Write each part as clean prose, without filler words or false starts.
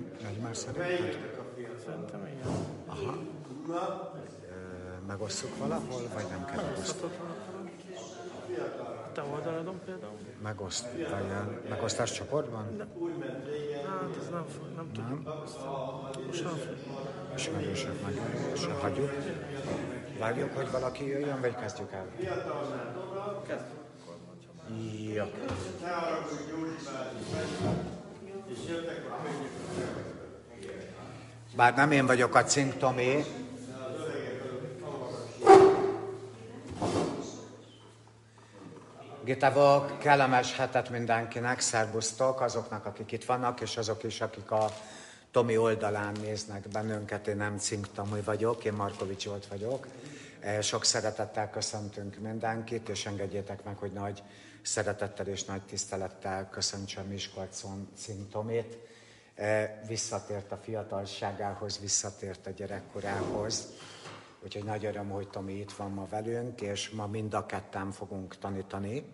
Egymás szerinted? Szerintem igen. Aha. Megosszuk valahol, vagy nem kell megosztani? A te oldaladon például? Megosztás csoportban? Hát ez nem tudom. Most nem fog. Ismerősök meg és hagyjuk. Várjuk, hogy valaki jöjjön, vagy kezdjük el? Kezdjük. Jó. Bár nem én vagyok a Cink Tomi, Gitávok, kellemes hetet mindenkinek, szervusztok azoknak, akik itt vannak, és azok is, akik a Tomi oldalán néznek bennünket. Én nem Cink Tomi vagyok, én Markovics Zsolt vagyok. Sok szeretettel köszöntünk mindenkit, és engedjétek meg, hogy nagy szeretettel és nagy tisztelettel köszöntsem Miskolcon Cink Tomit. Visszatért a fiatalságához, visszatért a gyerekkorához. Úgyhogy nagy öröm, hogy Tomi itt van ma velünk, és ma mind a ketten fogunk tanítani.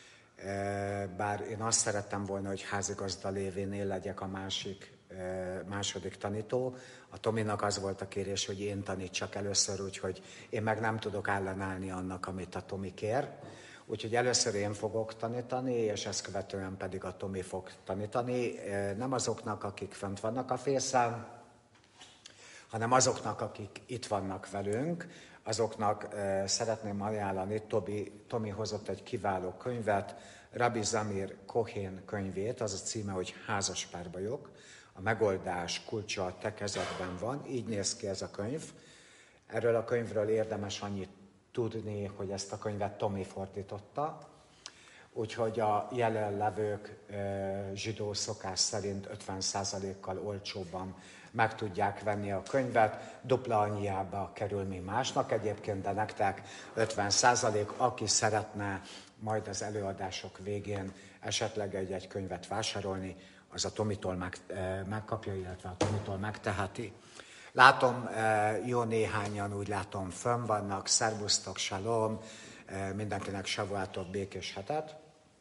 Bár én azt szerettem volna, hogy házigazda lévén én legyek a második tanító. A Tominak az volt a kérés, hogy én tanítsak először, úgyhogy én meg nem tudok ellenállni annak, amit a Tomi kér. Úgyhogy először én fogok tanítani, és ezt követően pedig a Tomi fog tanítani. Nem azoknak, akik fönt vannak a fészen, hanem azoknak, akik itt vannak velünk, azoknak szeretném ajánlani, Tomi hozott egy kiváló könyvet, Rabbi Zamir Kohén könyvét, az a címe, hogy Házaspárbajok, a megoldás kulcsa a te kezedben van, így néz ki ez a könyv. Erről a könyvről érdemes annyit tudni, hogy ezt a könyvet Tomi fordította, úgyhogy a jelenlevők zsidó szokás szerint 50%-kal olcsóbban meg tudják venni a könyvet, dupla annyiába kerül, mint másnak egyébként, de nektek 50%, aki szeretne majd az előadások végén esetleg egy könyvet vásárolni, az a Tomitól megkapja, illetve a Tomitól megteheti. Látom, jó néhányan úgy látom fönn vannak, szervusztok, shalom, mindenkinek savuátok, békés hetet.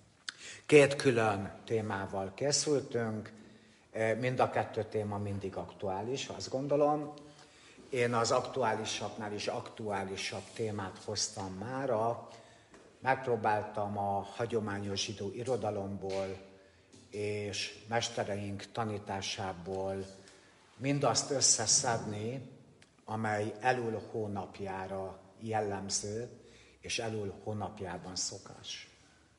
2 külön témával készültünk, mind a 2 téma mindig aktuális, azt gondolom. Én az aktuálisabbnál is aktuálisabb témát hoztam mára. Megpróbáltam a hagyományos zsidó irodalomból és mestereink tanításából mindazt összeszedni, amely Elul hónapjára jellemző, és Elul hónapjában szokás.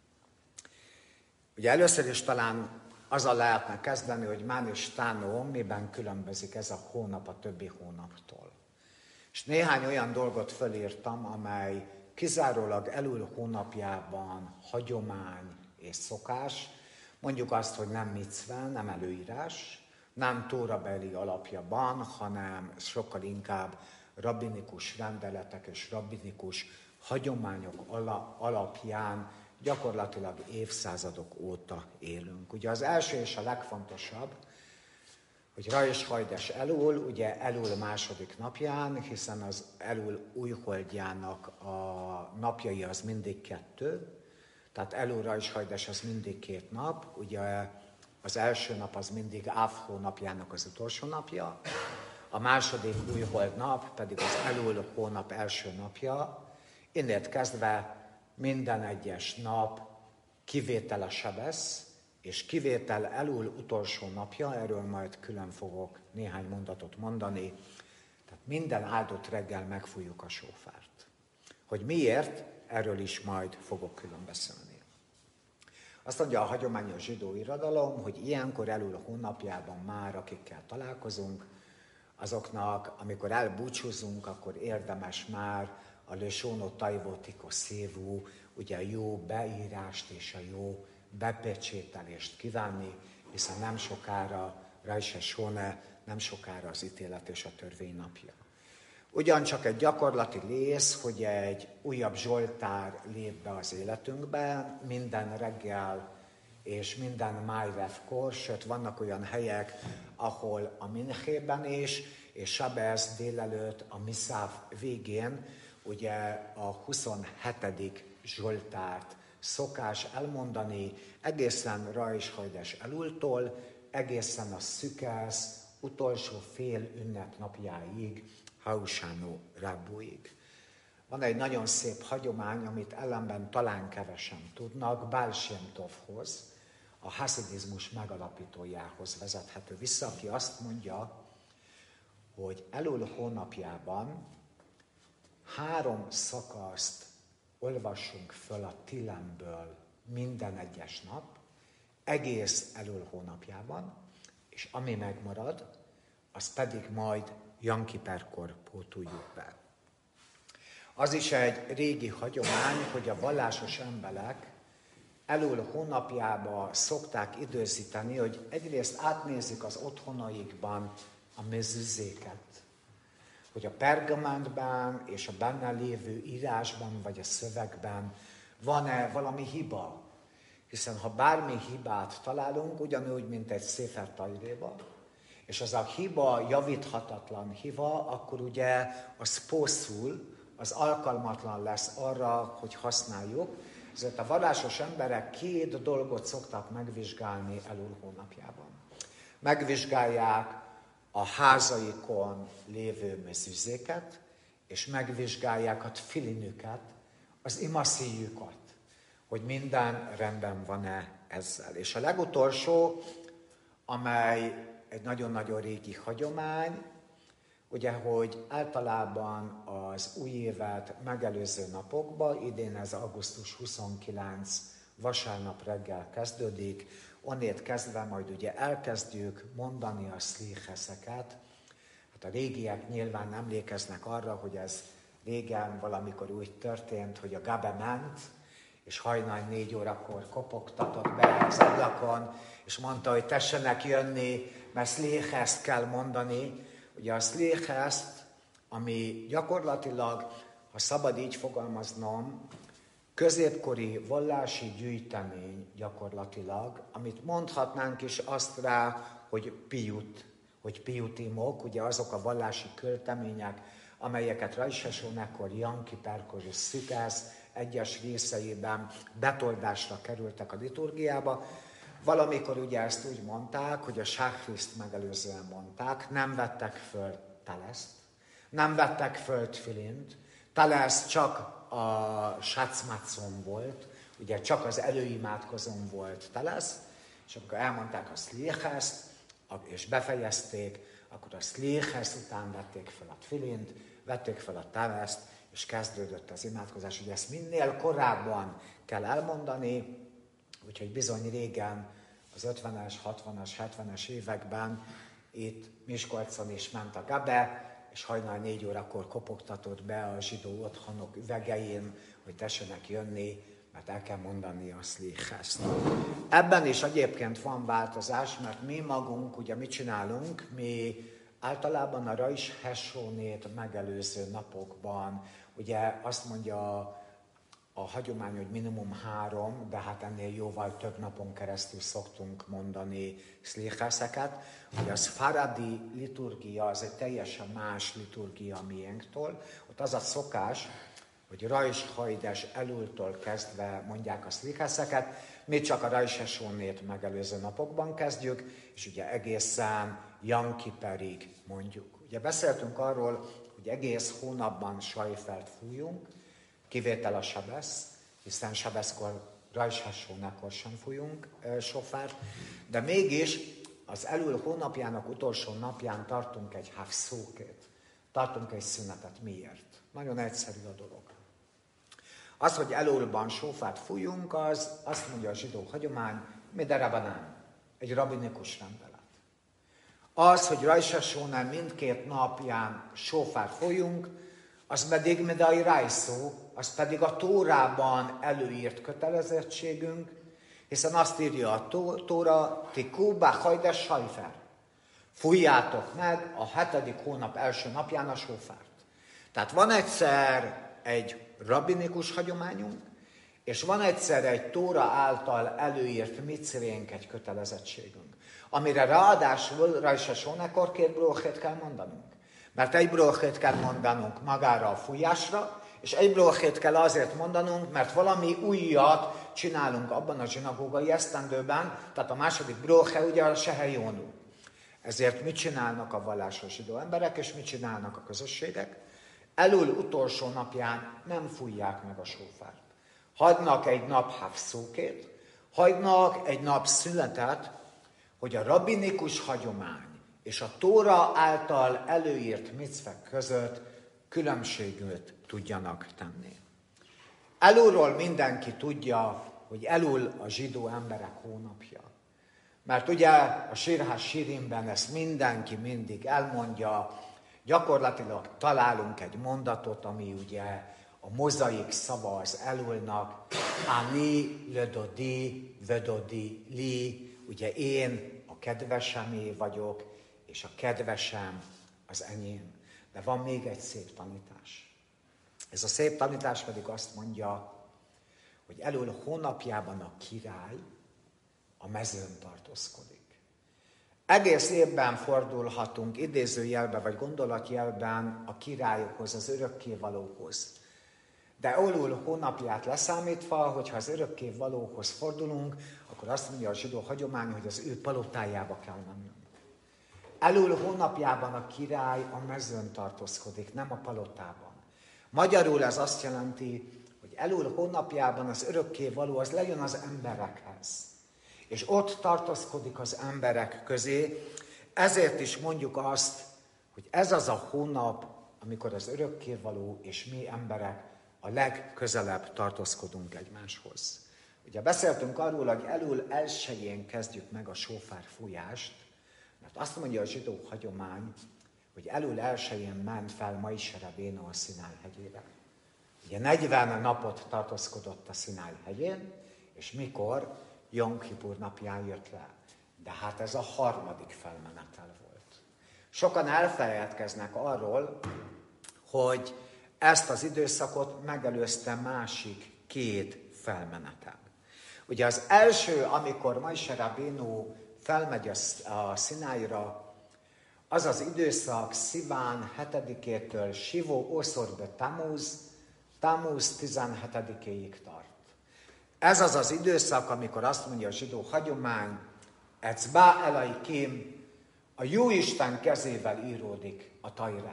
Ugye először is talán azzal lehetne kezdeni, hogy Mán és Tánó miben különbözik ez a hónap a többi hónaptól. És néhány olyan dolgot fölírtam, amely kizárólag Elul hónapjában hagyomány és szokás, mondjuk azt, hogy nem micve, nem előírás, nem tórabeli alapjában, hanem sokkal inkább rabbinikus rendeletek és rabbinikus hagyományok alapján gyakorlatilag évszázadok óta élünk. Ugye az első és a legfontosabb, hogy Rosh Chodesh Elul, ugye Elul második napján, hiszen az Elul újholdjának a napjai az mindig 2, tehát Elul Rosh Chodesh az mindig 2 nap, ugye az első nap az mindig Áv hónapjának az utolsó napja, a második újhold nap pedig az Elul hónap első napja, innét kezdve minden egyes nap kivétel a sebesz, és kivétel Elul utolsó napja, erről majd külön fogok néhány mondatot mondani, tehát minden áldott reggel megfújjuk a sófárt. Hogy miért, erről is majd fogok külön beszélni. Azt mondja a hagyományos zsidó irodalom, hogy ilyenkor Elul hónapjában már, akikkel találkozunk, azoknak, amikor elbúcsúzunk, akkor érdemes már a Lösóno Tajvotiko Szévú, ugye a jó beírást és a jó bepecsételést kívánni, hiszen nem sokára, Rosh Hashone, nem sokára az ítélet és a törvény napja. Ugyancsak egy gyakorlati rész, hogy egy újabb zsoltár lép be az életünkbe, minden reggel és minden májvevkor, sőt vannak olyan helyek, ahol a minchében is, és Sabesz délelőtt a miszáv végén, ugye a 27. zsoltárt szokás elmondani egészen Rosh Chodesh Elultól, egészen a szükász utolsó fél ünnepnapjáig, Hausánó Rabbóig. Van egy nagyon szép hagyomány, amit ellenben talán kevesen tudnak, Baal Shem Tovhoz, a haszidizmus megalapítójához vezethető vissza, aki azt mondja, hogy Elul hónapjában 3 szakaszt olvassunk föl a Tilemből minden egyes nap, egész Elul hónapjában, és ami megmarad, az pedig majd Jom Kippurkor pótoljuk be. Az is egy régi hagyomány, hogy a vallásos emberek Elul hónapjába szokták időzíteni, hogy egyrészt átnézik az otthonaikban a mezuzéket, hogy a pergamentben és a benne lévő írásban vagy a szövegben van-e valami hiba. Hiszen ha bármi hibát találunk, ugyanúgy, mint egy Szefer Tajréba, és az a hiba javíthatatlan hiba, akkor ugye az pószul, az alkalmatlan lesz arra, hogy használjuk. Ezért a vallásos emberek 2 dolgot szoktak megvizsgálni Elul hónapjában. Megvizsgálják a házaikon lévő mezuzéket, és megvizsgálják a tfilinüket, az imaszíjukat, hogy minden rendben van-e ezzel. És a legutolsó, amely egy nagyon-nagyon régi hagyomány, ugye, hogy általában az új évet megelőző napokban, idén ez augusztus 29 vasárnap reggel kezdődik, onnét kezdve majd ugye elkezdjük mondani a szlicheszeket. Hát a régiek nyilván emlékeznek arra, hogy ez régen valamikor úgy történt, hogy a Gabe ment, és hajnal 4 órakor kopogtatott be az ablakon, és mondta, hogy tessenek jönni, mert szlicheszt kell mondani. Ugye a szlicheszt, ami gyakorlatilag, ha szabad így fogalmaznom, középkori vallási gyűjtemény gyakorlatilag, amit mondhatnánk is azt rá, hogy piyut, hogy pijutimok, ugye azok a vallási költemények, amelyeket Rosh Hashanah-kor, Jom Kippurkor és szükász egyes részeiben betoldásra kerültek a liturgiába. Valamikor ugye ezt úgy mondták, hogy a sáhriszt megelőzően mondták, nem vettek föl teleszt, nem vettek föl tfilint, telesz csak a sácmátszon volt, ugye csak az előimádkozón volt telesz, és amikor elmondták a szlicheszt, és befejezték, akkor a szlicheszt után vették fel a tfilint, vették fel a teleszt, és kezdődött az imádkozás, hogy ezt minél korábban kell elmondani, úgyhogy bizony régen, az 50-es, 60-as, 70-es években itt Miskolcon is ment a Gabe, és hajnal 4 órakor kopogtatott be a zsidó otthonok üvegein, hogy tessenek jönni, mert el kell mondani a szlicheszt. Ebben is egyébként van változás, mert mi magunk, ugye mit csinálunk? Mi általában a Rosh Hashanah-t megelőző napokban, ugye azt mondja a hagyomány, hogy minimum 3, de hát ennél jóval több napon keresztül szoktunk mondani szlicheszeket, hogy a szfaradi liturgia az egy teljesen más liturgia a miénktől. Ott az a szokás, hogy Rosh Chodesh Elultól kezdve mondják a szlicheszeket, mi csak a Rosh Hashanah-t megelőző napokban kezdjük, és ugye egészen Jom Kippurig mondjuk. Ugye beszéltünk arról, hogy egész hónapban sajfelt fújunk, kivétel a sebesz, hiszen sebeszkor, Rosh Hashanah-kor sem fújunk sofárt, de mégis az Elul hónapjának utolsó napján tartunk egy hafszókét, tartunk egy szünetet. Miért? Nagyon egyszerű a dolog. Az, hogy Elulban sofárt fújunk, az azt mondja a zsidó hagyomány, miderabanán, egy rabinikus rendelet. Az, hogy Rosh Hashanah mindkét napján sofárt fújunk, az pedig midai rájszó, az pedig a Tórában előírt kötelezettségünk, hiszen azt írja a Tóra, ti kúba hajde sajfer. Fújjátok meg a 7. hónap első napján a sofárt. Tehát van egyszer egy rabbinikus hagyományunk, és van egyszer egy Tóra által előírt micvénk, egy kötelezettségünk, amire ráadásul Rosh Hashanah-kor 2 bróchét kell mondanunk. Mert egy bróchét kell mondanunk magára a fújásra, és egy bróchét kell azért mondanunk, mert valami újat csinálunk abban a zsinagógai esztendőben, tehát a második bróche ugye a Sehejónú. Ezért mit csinálnak a vallásos zsidó emberek, és mit csinálnak a közösségek? Elul utolsó napján nem fújják meg a sófárt. Hagynak egy nap havszókét, hagynak egy nap szünetet, hogy a rabbinikus hagyomány és a Tóra által előírt micvek között különbséget tudjanak tenni. Elulról mindenki tudja, hogy Elul a zsidó emberek hónapja. Mert ugye a Sirhás Sirimben ezt mindenki mindig elmondja, gyakorlatilag találunk egy mondatot, ami ugye a mozaik szava az Elulnak, Ani lödodi, vödodi li, ugye én a kedvesemé vagyok, és a kedvesem az enyém. De van még egy szép tanítás. Ez a szép tanítás pedig azt mondja, hogy Elul hónapjában a király a mezőn tartózkodik. Egész évben fordulhatunk idézőjelben vagy gondolatjelben a királyokhoz, az örökkévalóhoz. De Elul hónapját leszámítva, hogyha az örökkévalóhoz fordulunk, akkor azt mondja a zsidó hagyomány, hogy az ő palotájába kell mennünk. Elul hónapjában a király a mezőn tartózkodik, nem a palotában. Magyarul ez azt jelenti, hogy Elul hónapjában az örökkévaló az lejön az emberekhez. És ott tartózkodik az emberek közé, ezért is mondjuk azt, hogy ez az a hónap, amikor az örökkévaló és mi emberek a legközelebb tartózkodunk egymáshoz. Ugye beszéltünk arról, hogy Elul 1-jén kezdjük meg a sófár fújást, mert azt mondja a zsidó hagyomány, hogy Elul 1-jén ment fel Moise Rabénu a Szináj hegyére. Ugye 40 napot tartózkodott a Szináj hegyén, és mikor? Jom Kipur napján jött le. De hát ez a 3. felmenetel volt. Sokan elfelejtkeznek arról, hogy ezt az időszakot megelőzte másik 2 felmenetel. Ugye az első, amikor Moise Rabénu felmegy a Szinájra, az az időszak Sziván 7-től Sivó Oszorbe Tamuz 17-ig tart. Ez az az időszak, amikor azt mondja a zsidó hagyomány, Ecbá Elai Kim, a Jóisten kezével íródik a Tajra.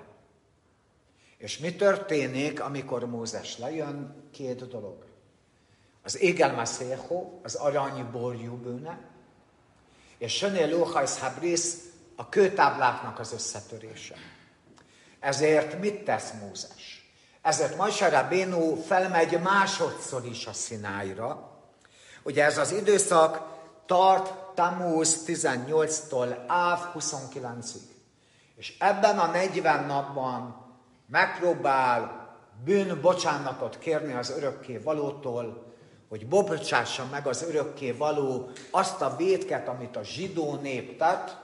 És mi történik, amikor Mózes lejön? 2 dolog. Az Égel Maszého, az arany borjúbőne, és Söné Lóhajsz Habrisz, a kőtábláknak az összetörése. Ezért mit tesz Mózes? Ezért Moise Rabénu felmegy másodszor is a Szinájra. Ugye ez az időszak tart Tamuz 18-tól Áv 29-ig. És ebben a 40 napban megpróbál bűnbocsánatot kérni az örökkévalótól, hogy bocsássa meg az örökkévaló azt a vétket, amit a zsidó nép tett,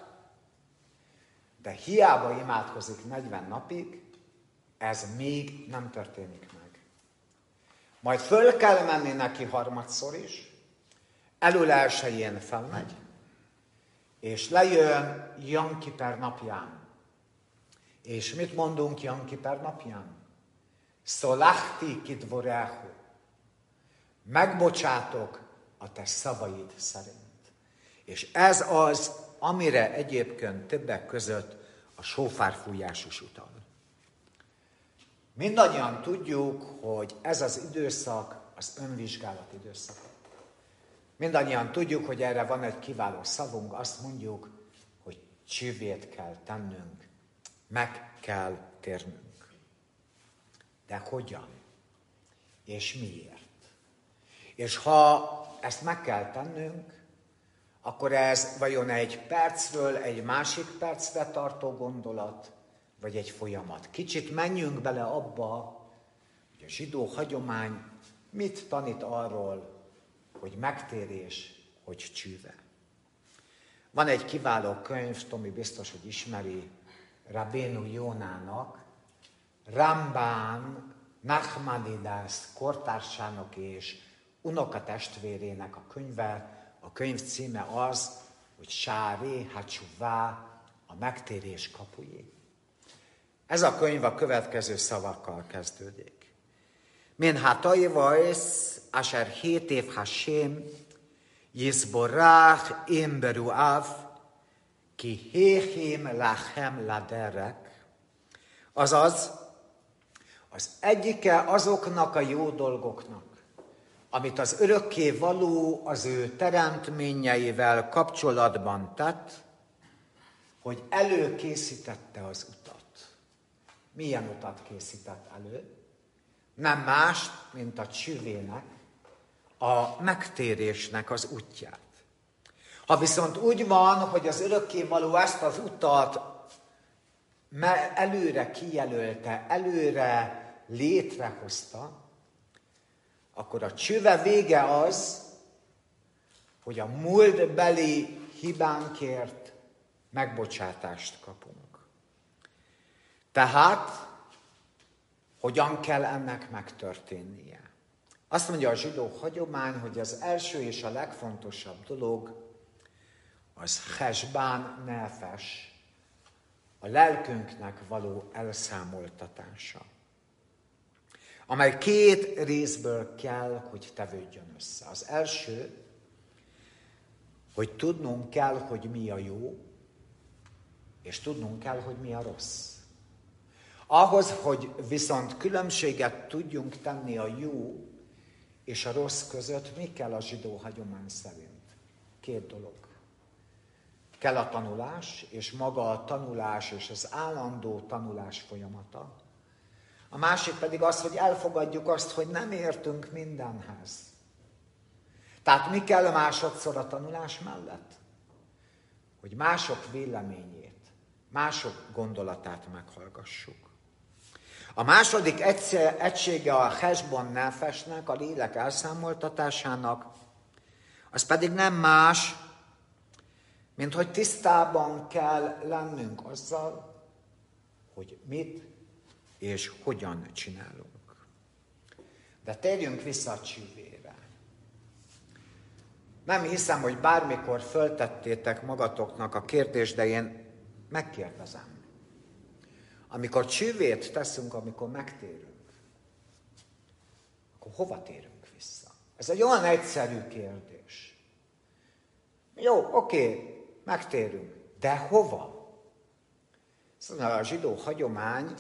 de hiába imádkozik 40 napig, ez még nem történik meg. Majd föl kell menni neki harmadszor is, Elul 1-jén felmegy, és lejön Jom Kiper napján. És mit mondunk Jom Kiper napján? Szolachti kidvorehu. Megbocsátok a te szavaid szerint. És ez az, amire egyébként többek között a sófárfújás is utal. Mindannyian tudjuk, hogy ez az időszak az önvizsgálat időszaka. Mindannyian tudjuk, hogy erre van egy kiváló szavunk, azt mondjuk, hogy csivét kell tennünk, meg kell térnünk. De hogyan? És miért? És ha ezt meg kell tennünk, akkor ez vajon egy percről egy másik percre tartó gondolat, vagy egy folyamat. Kicsit menjünk bele abba, hogy a zsidó hagyomány mit tanít arról, hogy megtérés, hogy csűve. Van egy kiváló könyv, Tomi biztos, hogy ismeri, Rabénu Jónának, Rambán Nachmanides kortársának és unokatestvérének a könyve. A könyv címe az, hogy Sáré Hacsuvá, a megtérés kapujé. Ez a könyv a következő szavakkal kezdődik. Min hatayvais asher hétév hashem yizborach imberuav ki héhim lachem laderek. Azaz, az egyike azoknak a jó dolgoknak, amit az örökké való az ő teremtményeivel kapcsolatban tett, hogy előkészítette az utat. Milyen utat készített elő? Nem más, mint a csüvének, a megtérésnek az útját. Ha viszont úgy van, hogy az örökkévaló ezt az utat előre kijelölte, előre létrehozta, akkor a csüve vége az, hogy a múltbeli hibánkért megbocsátást kapunk. Tehát, hogyan kell ennek megtörténnie? Azt mondja a zsidó hagyomány, hogy az első és a legfontosabb dolog az cheshbán nefesh, a lelkünknek való elszámoltatása, amely két részből kell, hogy tevődjön össze. Az első, hogy tudnunk kell, hogy mi a jó, és tudnunk kell, hogy mi a rossz. Ahhoz, hogy viszont különbséget tudjunk tenni a jó és a rossz között, mi kell a zsidó hagyomány szerint? Két dolog. Kell a tanulás, és maga a tanulás és az állandó tanulás folyamata. A másik pedig az, hogy elfogadjuk azt, hogy nem értünk mindenhez. Tehát mi kell másodszor a tanulás mellett? Hogy mások véleményét, mások gondolatát meghallgassuk. A második egysége a cheshbon nefeshnek, a lélek elszámoltatásának, az pedig nem más, mint hogy tisztában kell lennünk azzal, hogy mit és hogyan csinálunk. De térjünk vissza a csüvére. Nem hiszem, hogy bármikor föltettétek magatoknak a kérdést, de én megkérdezem. Amikor csüvét teszünk, amikor megtérünk, akkor hova térünk vissza? Ez egy olyan egyszerű kérdés. Jó, oké, megtérünk, de hova? Szóval a zsidó hagyomány,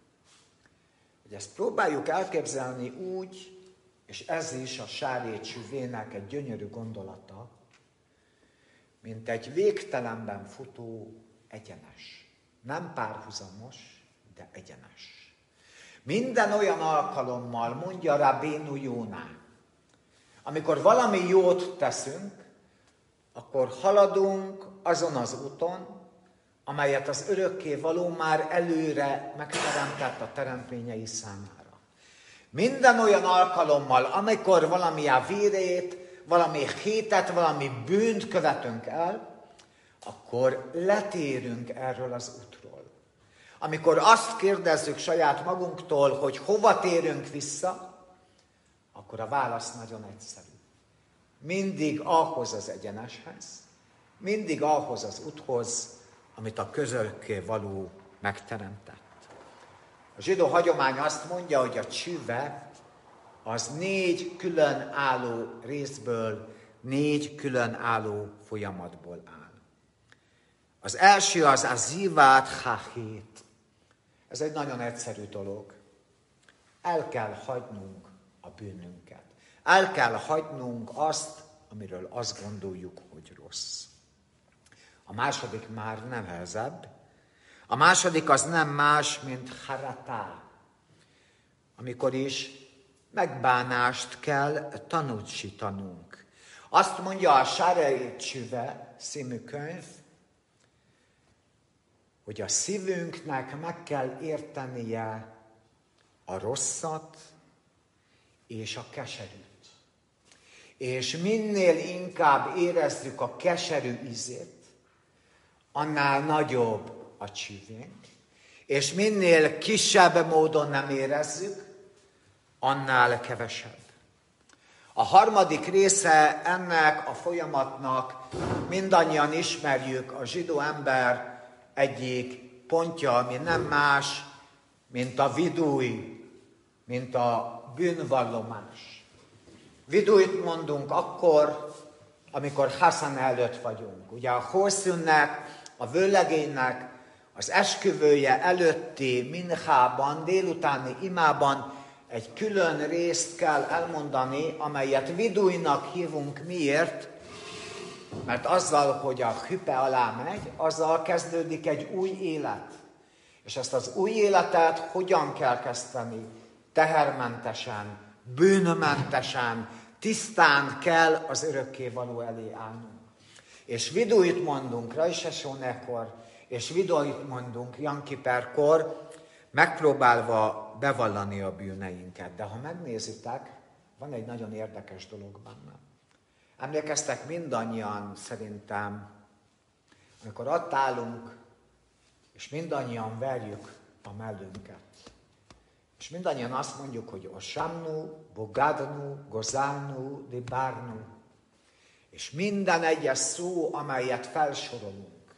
hogy ezt próbáljuk elképzelni úgy, és ez is a sáré csüvének egy gyönyörű gondolata, mint egy végtelenben futó egyenes. Nem párhuzamos, de egyenes. Minden olyan alkalommal, mondja Rabbeinu Jóna, amikor valami jót teszünk, akkor haladunk azon az úton, amelyet az örökkévaló már előre megteremtett a teremtményei számára. Minden olyan alkalommal, amikor valamilyen vérét, valami hétet, valami bűnt követünk el, akkor letérünk erről az útról. Amikor azt kérdezzük saját magunktól, hogy hova térünk vissza, akkor a válasz nagyon egyszerű. Mindig ahhoz az egyeneshez, mindig ahhoz az úthoz, amit a közörökkévaló megteremtett. A zsidó hagyomány azt mondja, hogy a csüve az 4 különálló részből, 4 különálló folyamatból áll. Az első az a zivát hahét. Ez egy nagyon egyszerű dolog. El kell hagynunk a bűnünket. El kell hagynunk azt, amiről azt gondoljuk, hogy rossz. A második már nehezebb. A második az nem más, mint haratá, amikor is megbánást kell tanúsítanunk. Azt mondja a Sárei Csüve című könyv, hogy a szívünknek meg kell értenie a rosszat és a keserűt. És minél inkább érezzük a keserű ízét, annál nagyobb a csüvénk, és minél kisebb módon nem érezzük, annál kevesebb. A harmadik része ennek a folyamatnak mindannyian ismerjük, a zsidó ember egyik pontja, ami nem más, mint a vidúj, mint a bűnvallomás. Vidújt mondunk akkor, amikor Haszan előtt vagyunk. Ugye a Hószünnek, a vőlegénynek az esküvője előtti minchában, délutáni imában egy külön részt kell elmondani, amelyet vidújnak hívunk. Miért? Mert azzal, hogy a hüpe alá megy, azzal kezdődik egy új élet. És ezt az új életet hogyan kell kezdeni? Tehermentesen, bűnmentesen, tisztán kell az örökkévaló elé állnunk. És vidújt mondunk Rosh Hashanah-kor, és vidújt mondunk Jom Kippurkor, megpróbálva bevallani a bűneinket. De ha megnézitek, van egy nagyon érdekes dolog benne. Emlékeztek mindannyian szerintem, amikor ott állunk, és mindannyian verjük a mellünket. És mindannyian azt mondjuk, hogy Osamnu, Bogadnu, Gozálnu, Dibárnu. És minden egyes szó, amelyet felsorolunk,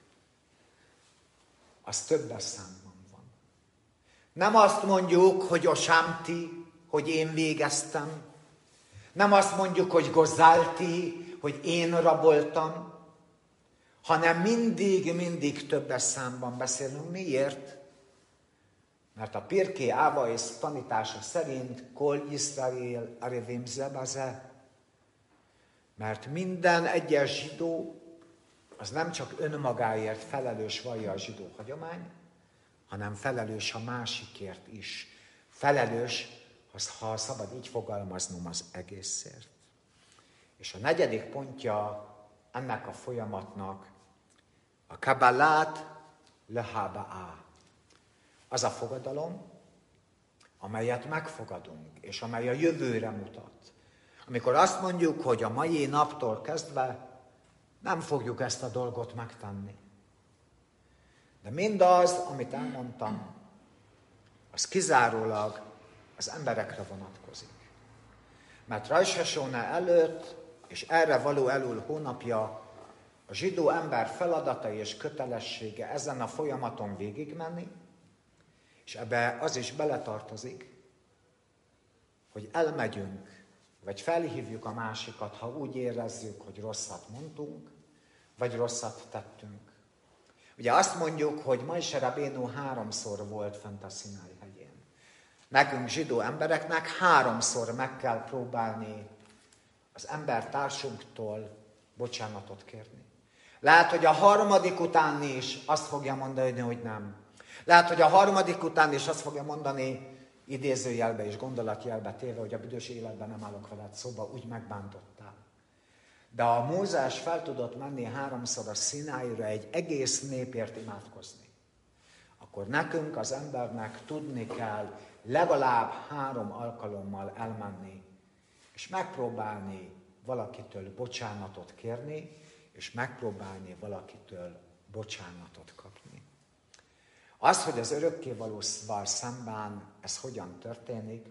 az többes számban van. Nem azt mondjuk, hogy Osamti, hogy én végeztem. Nem azt mondjuk, hogy Gozálti, hogy én raboltam, hanem mindig többes számban beszélünk. Miért? Mert a Pirkei Avos tanítása szerint Kol Yisrael Arevim Zebaze, mert minden egyes zsidó az nem csak önmagáért felelős vallja a zsidó hagyomány, hanem felelős a másikért is. Felelős, ha szabad így fogalmaznom, az egészért. És a negyedik pontja ennek a folyamatnak a Kabbalát lehabaa. Az a fogadalom, amelyet megfogadunk, és amely a jövőre mutat. Amikor azt mondjuk, hogy a mai naptól kezdve nem fogjuk ezt a dolgot megtenni. De mindaz, amit elmondtam, az kizárólag az emberekre vonatkozik. Mert Rosh Hashanah előtt, és erre való elől hónapja, a zsidó ember feladata és kötelessége ezen a folyamaton végigmenni, és ebbe az is beletartozik, hogy elmegyünk, vagy felhívjuk a másikat, ha úgy érezzük, hogy rosszat mondtunk, vagy rosszat tettünk. Ugye azt mondjuk, hogy Mojse Rabénu 3-szor volt fent a Szináj hegyén. Nekünk zsidó embereknek 3-szor meg kell próbálni az embertársunktól bocsánatot kérni. Lehet, hogy a harmadik után is azt fogja mondani, hogy nem. Lehet, hogy a harmadik után is azt fogja mondani, idézőjelbe és gondolatjelbe téve, hogy a büdös életben nem állok veled szóba, úgy megbántottál. De a Mózes fel tudott menni 3-szor a Szinájra egy egész népért imádkozni, akkor nekünk, az embernek tudni kell legalább 3 alkalommal elmenni, és megpróbálni valakitől bocsánatot kérni, és megpróbálni valakitől bocsánatot kapni. Az, hogy az örökkévalóval szemben ez hogyan történik,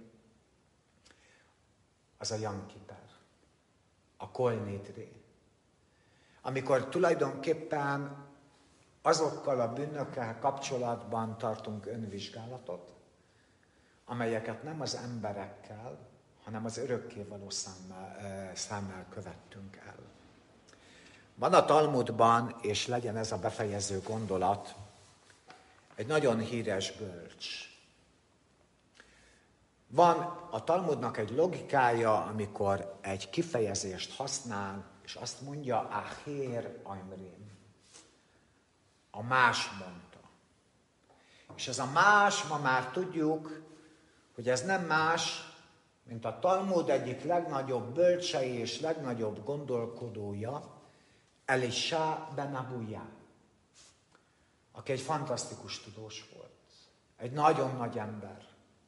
az a Jom Kippur, a Kol Nidre. Amikor tulajdonképpen azokkal a bűnökkel kapcsolatban tartunk önvizsgálatot, amelyeket nem az emberekkel, hanem az örökkévaló számmal követtünk el. Van a Talmudban, és legyen ez a befejező gondolat, egy nagyon híres bölcs. Van a Talmudnak egy logikája, amikor egy kifejezést használ, és azt mondja, Acher Amrim. A más mondta. És ez a más, ma már tudjuk, hogy ez nem más, mint a Talmud egyik legnagyobb bölcsei és legnagyobb gondolkodója, Elisha ben Abuja, aki egy fantasztikus tudós volt. Egy nagyon nagy ember.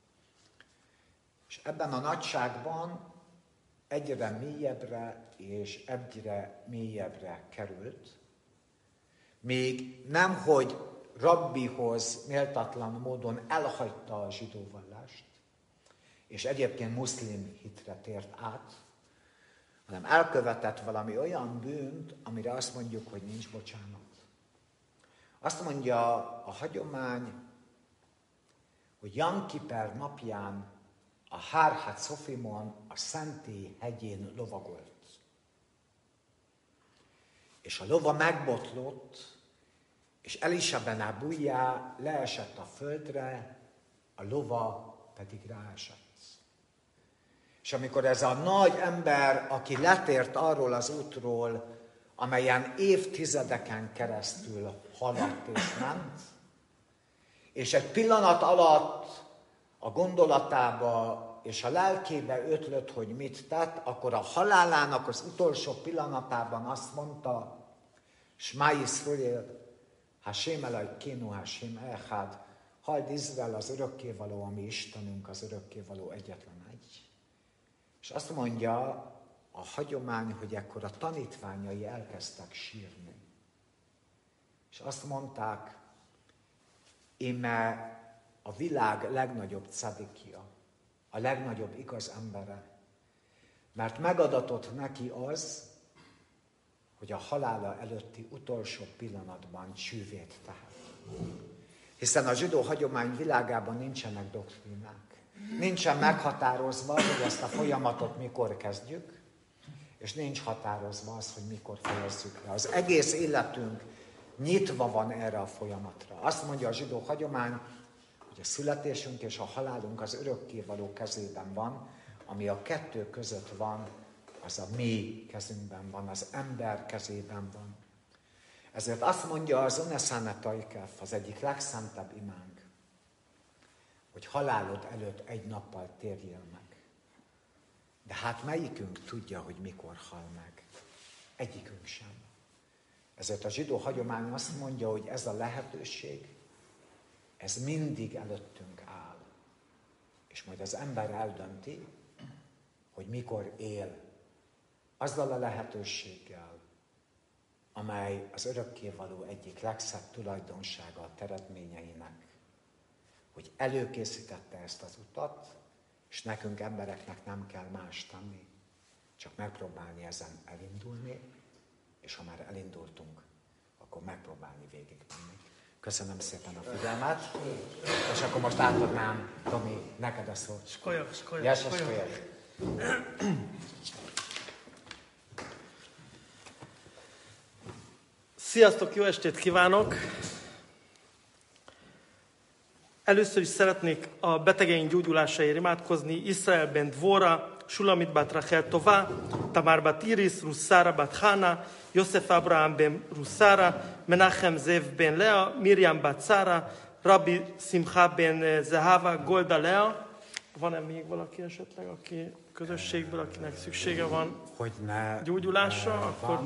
És ebben a nagyságban egyre mélyebbre és egyre mélyebbre került, még nemhogy rabbihoz méltatlan módon elhagyta a zsidó vallást, és egyébként muszlim hitre tért át, hanem elkövetett valami olyan bűnt, amire azt mondjuk, hogy nincs bocsánat. Azt mondja a hagyomány, hogy Jom Kippur napján a Har HaTzofimon, a Szentély hegyén lovagolt. És a lova megbotlott, és Elisa ben Abujá leesett a földre, a lova pedig ráesett. És amikor ez a nagy ember, aki letért arról az útról, amelyen évtizedeken keresztül haladt és ment, és egy pillanat alatt a gondolatába és a lelkébe ötlött, hogy mit tett, akkor a halálának az utolsó pillanatában azt mondta, Smá Yisrael, Hashem Elokeinu, Hashem Echad, halld Izrael, az örökkévaló, a mi Istenünk, az örökkévaló egyetlen egy. És azt mondja a hagyomány, hogy ekkor a tanítványai elkezdtek sírni. És azt mondták, íme a világ legnagyobb cadikia, a legnagyobb igaz embere, mert megadatott neki az, hogy a halála előtti utolsó pillanatban csűvét tehet. Hiszen a zsidó hagyomány világában nincsenek doktrínák. Nincsen meghatározva, hogy ezt a folyamatot mikor kezdjük, és nincs határozva az, hogy mikor fejezzük be. Az egész életünk nyitva van erre a folyamatra. Azt mondja a zsidó hagyomány, hogy a születésünk és a halálunk az örökkévaló kezében van, ami a kettő között van, az a mi kezünkben van, az ember kezében van. Ezért azt mondja az Onesane Tajkef, az egyik legszentebb imánk, hogy halálod előtt egy nappal térjél meg. De hát melyikünk tudja, hogy mikor hal meg? Egyikünk sem. Ezért a zsidó hagyomány azt mondja, hogy ez a lehetőség, ez mindig előttünk áll. És majd az ember eldönti, hogy mikor él azzal a lehetőséggel, amely az örökkévaló egyik legszebb tulajdonsága a teremtményeinek, hogy előkészítette ezt az utat, és nekünk embereknek nem kell más tenni, csak megpróbálni ezen elindulni, és ha már elindultunk, akkor megpróbálni végigmenni. Köszönöm szépen a figyelmet, és akkor most átadnám, Tomi, neked a szót. Skolyok. Sziasztok, jó estét kívánok! Először is szeretnék a betegeink gyógyulásáért imádkozni. Israel ben Dvora, Shulamit bat Rachel Tová, Tamar bat Iris, Russara bat Hana, Yosef Abraham ben Russara, Menachem Zev ben Lea, Miriam bat Sara, Rabbi Simcha ben Zehava, Golda Lea. Van-e még valaki esetleg, aki közösségből, akinek szüksége van gyógyulásra? Akkor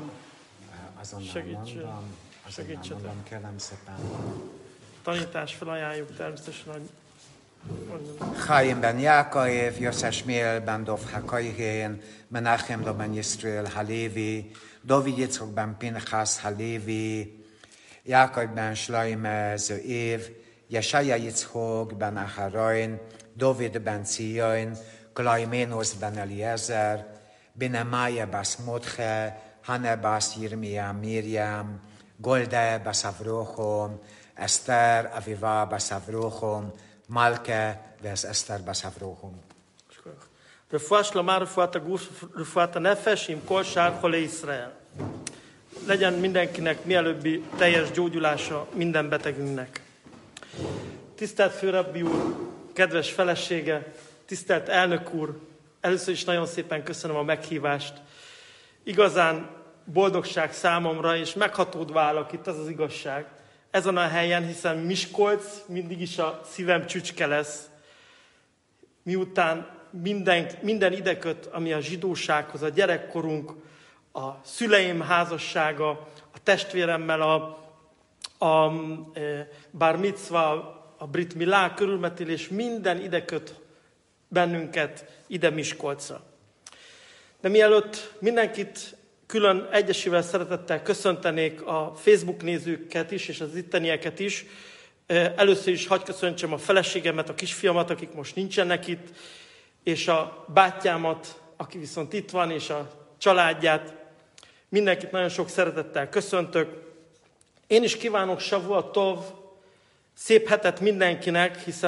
segítsetek. Kérem szépen. Tanítás felajánljuk természetesen, hogy Chaim ben Jákaev, Yosef Shmuel ben Dov HaKohen, Menachem ben Yisrael Halevi, David Yitzchok ben Pinchas Halevi, Jákob ben Shloime Zöév, Yeshaya Yitzchok ben Aharon, David ben Zion, Klaimenos ben Eliezer, Benemaye bas Modche, Hane bas Yirmia Miriam, Golde bas Avrochom, Esther Aviva bas Avrochom, Malke vesz Esther bas Avrochom. רפואה שלמה, רפואת הגוף, רפואת הנפש, עם כל שאר חולי ישראל. Legyen mindenkinek mielőbbi teljes gyógyulása minden betegünknek. Tisztelt Főrabbi úr, kedves felesége, tisztelt elnök úr, először is nagyon szépen köszönöm a meghívást. Igazán boldogság számomra, és meghatódva állok itt, az az igazság. Ezen a helyen, hiszen Miskolc mindig is a szívem csücske lesz, miután minden ideköt, ami a zsidósághoz, a gyerekkorunk, a szüleim házassága, a testvéremmel a bar mitzva, a brit milá körülmetélés, minden ideköt bennünket ide Miskolcra. De mielőtt mindenkit külön egyesével szeretettel köszöntenék a Facebook nézőket is, és az ittenieket is, először is hadd köszöntsem a feleségemet, a kisfiamat, akik most nincsenek itt, és a bátyámat, aki viszont itt van, és a családját. Mindenkit nagyon sok szeretettel köszöntök. Én is kívánok Savua Tov, szép hetet mindenkinek, hiszen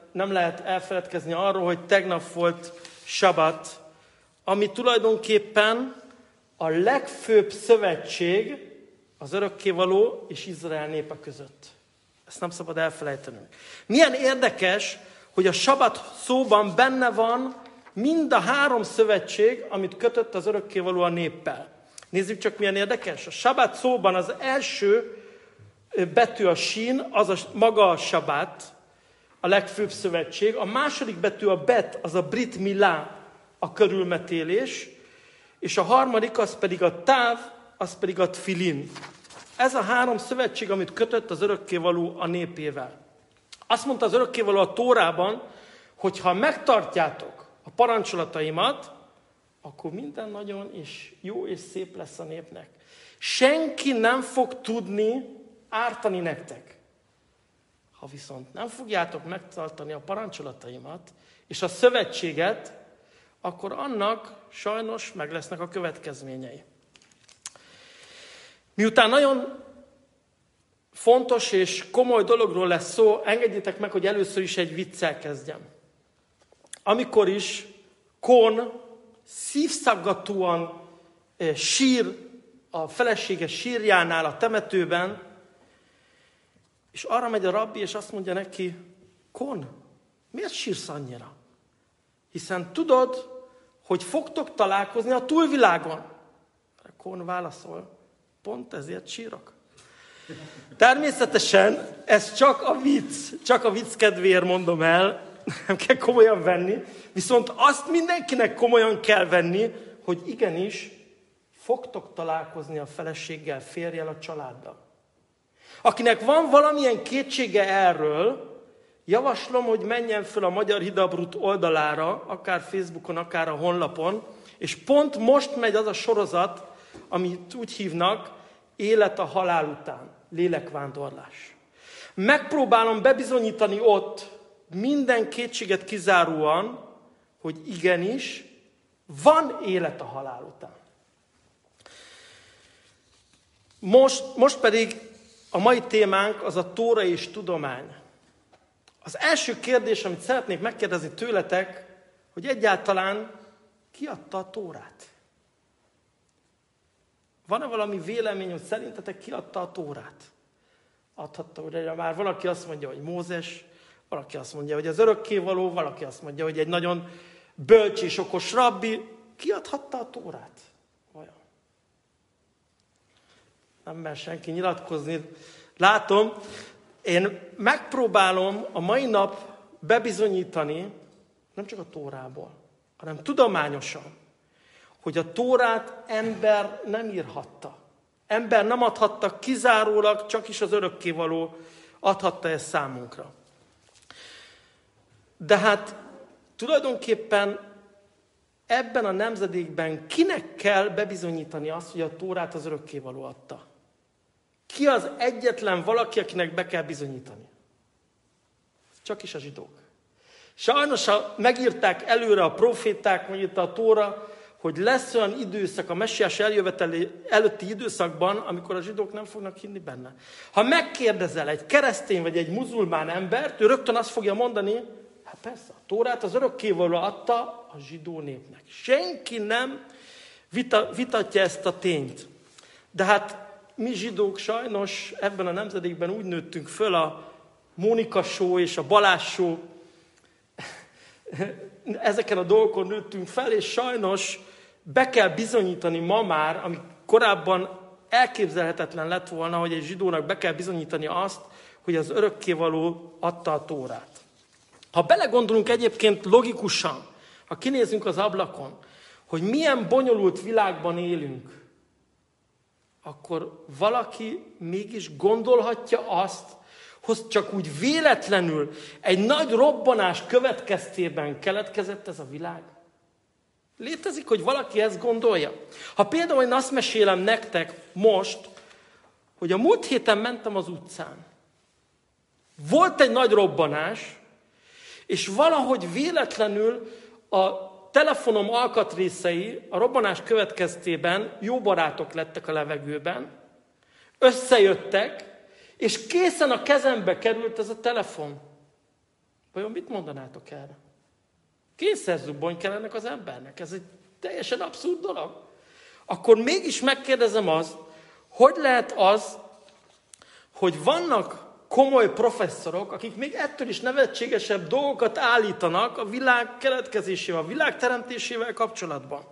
nem lehet elfeledkezni arról, hogy tegnap volt sabat, ami tulajdonképpen a legfőbb szövetség az örökkévaló és Izrael népe között. Ezt nem szabad elfelejtenünk. Milyen érdekes, hogy a sabat szóban benne van mind a 3 szövetség, amit kötött az örökkévaló a néppel. Nézzük csak, milyen érdekes. A sabat szóban az első betű a sín, az maga a sabat, a legfőbb szövetség. A második betű a bet, az a brit milá, a körülmetélés. És a harmadik, az pedig a táv, az pedig a tfilin. Ez a 3 szövetség, amit kötött az örökkévaló a népével. Azt mondta az örökkévaló a Tórában, hogy ha megtartjátok a parancsolataimat, akkor minden nagyon és jó és szép lesz a népnek. Senki nem fog tudni ártani nektek. Ha viszont nem fogjátok megtartani a parancsolataimat és a szövetséget, akkor annak sajnos meg lesznek a következményei. Miután nagyon fontos és komoly dologról lesz szó, engedjétek meg, hogy először is egy viccel kezdjem. Amikor is Kon szívszaggatóan sír a felesége sírjánál a temetőben, és arra megy a rabbi, és azt mondja neki, Kon, miért sírsz annyira? Hiszen tudod, hogy fogtok találkozni a túlvilágon. Kon válaszol, pont ezért sírok. Természetesen ez csak a vicc kedvéért mondom el, nem kell komolyan venni, viszont azt mindenkinek komolyan kell venni, hogy igenis fogtok találkozni a feleséggel, férjel, a családdal. Akinek van valamilyen kétsége erről, javaslom, hogy menjen föl a Magyar Hidabrut oldalára, akár Facebookon, akár a honlapon, és pont most megy az a sorozat, amit úgy hívnak, Élet a halál után, lélekvándorlás. Megpróbálom bebizonyítani ott minden kétséget kizáróan, hogy igenis van élet a halál után. Most pedig a mai témánk az a Tóra és tudomány. Az első kérdés, amit szeretnék megkérdezni tőletek, hogy egyáltalán ki adta a Tórát? Van-e valami vélemény, hogy szerintetek ki adta a Tórát? Adhatta, ugye már valaki azt mondja, hogy Mózes, valaki azt mondja, hogy az örökkévaló, valaki azt mondja, hogy egy nagyon bölcs és okos rabbi. Ki adhatta a Tórát? Vajon? Nem mer senki nyilatkozni. Látom, én megpróbálom a mai nap bebizonyítani, nem csak a Tórából, hanem tudományosan, hogy a Tórát ember nem írhatta. Ember nem adhatta, kizárólag csak is az örökkévaló adhatta ezt számunkra. De hát tulajdonképpen ebben a nemzedékben kinek kell bebizonyítani azt, hogy a Tórát az örökkévaló adta? Ki az egyetlen valaki, akinek be kell bizonyítani? Csak is a zsidók. Sajnos megírták előre a proféták, megírta a Tóra, hogy lesz olyan időszak a messiás eljöveteli előtti időszakban, amikor a zsidók nem fognak hinni benne. Ha megkérdezel egy keresztény vagy egy muzulmán embert, ő rögtön azt fogja mondani, hát persze, a Tórát az örökkévaló adta a zsidó népnek. Senki nem vitatja ezt a tényt. De hát mi zsidók sajnos ebben a nemzedékben úgy nőttünk föl, a Mónika show és a Balázs show, ezeken a dolgokon nőttünk fel, és sajnos be kell bizonyítani ma már, ami korábban elképzelhetetlen lett volna, hogy egy zsidónak be kell bizonyítani azt, hogy az örökkévaló adta a Tórát. Ha belegondolunk egyébként logikusan, ha kinézünk az ablakon, hogy milyen bonyolult világban élünk, akkor valaki mégis gondolhatja azt, hogy csak úgy véletlenül egy nagy robbanás következtében keletkezett ez a világ? Létezik, hogy valaki ezt gondolja? Ha például én azt mesélem nektek most, hogy a múlt héten mentem az utcán. Volt egy nagy robbanás, és valahogy véletlenül a telefonom alkatrészei a robbanás következtében jó barátok lettek a levegőben, összejöttek, és készen a kezembe került ez a telefon. Vajon mit mondanátok erre? Kényszerzubbony kell ennek az embernek. Ez egy teljesen abszurd dolog. Akkor mégis megkérdezem azt, hogy lehet az, hogy vannak komoly professzorok, akik még ettől is nevetségesebb dolgokat állítanak a világ keletkezésével, a világ teremtésével kapcsolatban.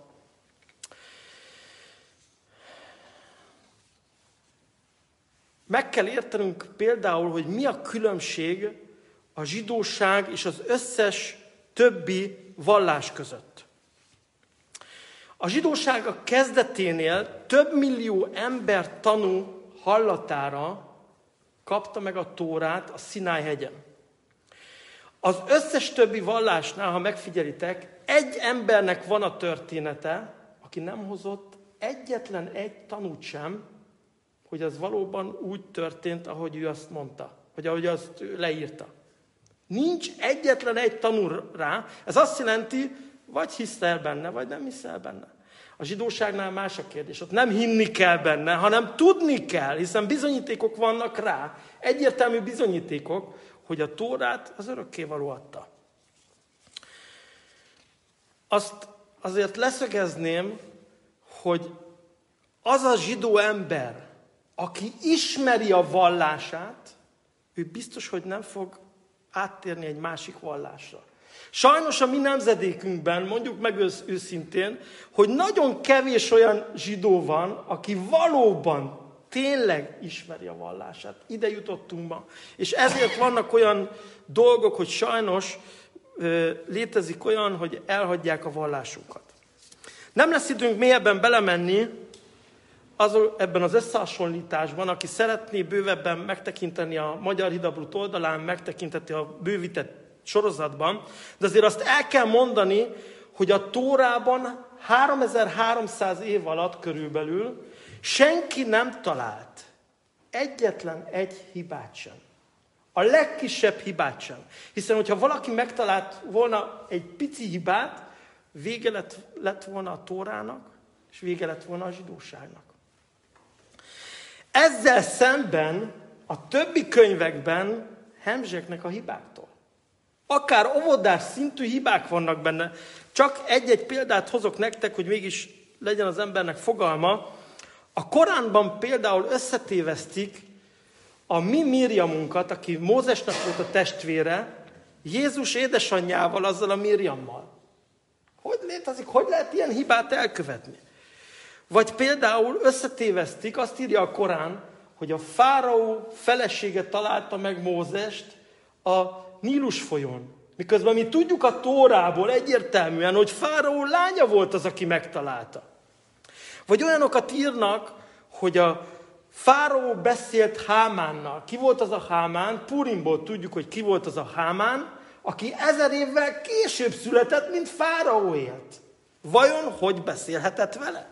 Meg kell értenünk például, hogy mi a különbség a zsidóság és az összes többi vallás között. A zsidóság a kezdeténél több millió ember tanú hallatára kapta meg a Tórát a Szináj hegyen. Az összes többi vallásnál, ha megfigyelitek, egy embernek van a története, aki nem hozott egyetlen egy tanút sem, hogy az valóban úgy történt, ahogy ő azt mondta, vagy ahogy azt leírta. Nincs egyetlen egy tanú rá, ez azt jelenti, vagy hiszel benne, vagy nem hiszel benne. A zsidóságnál más a kérdés. Ott nem hinni kell benne, hanem tudni kell, hiszen bizonyítékok vannak rá. Egyértelmű bizonyítékok, hogy a Tórát az örökkévaló adta. Azt azért leszögezném, hogy az a zsidó ember, aki ismeri a vallását, ő biztos, hogy nem fog áttérni egy másik vallásra. Sajnos a mi nemzedékünkben, mondjuk meg őszintén, hogy nagyon kevés olyan zsidó van, aki valóban tényleg ismeri a vallását. Ide jutottunk ma. És ezért vannak olyan dolgok, hogy sajnos létezik olyan, hogy elhagyják a vallásukat. Nem lesz időnk mélyebben belemenni ebben az összehasonlításban, aki szeretné bővebben megtekinteni a Magyar Hidabrut oldalán, megtekinteti a bővített sorozatban, de azért azt el kell mondani, hogy a Tórában 3300 év alatt körülbelül senki nem talált egyetlen egy hibát sem. A legkisebb hibát sem. Hiszen, hogyha valaki megtalált volna egy pici hibát, vége lett volna a Tórának, és vége lett volna a zsidóságnak. Ezzel szemben a többi könyvekben hemzsegnek a hibáktól. Akár óvodás szintű hibák vannak benne. Csak egy-egy példát hozok nektek, hogy mégis legyen az embernek fogalma. A Koránban például összetévesztik a mi Mirjamunkat, aki Mózesnek volt a testvére, Jézus édesanyjával, azzal a Mirjammal. Hogy létezik? Hogy lehet ilyen hibát elkövetni? Vagy például összetévesztik, azt írja a Korán, hogy a fáraó felesége találta meg Mózest a Nílus folyón. Miközben mi tudjuk a Tórából egyértelműen, hogy fáraó lánya volt az, aki megtalálta. Vagy olyanokat írnak, hogy a fáraó beszélt Hámánnal. Ki volt az a Hámán? Purimból tudjuk, hogy ki volt az a Hámán, aki 1000 évvel később született, mint fáraó élt. Vajon hogy beszélhetett vele?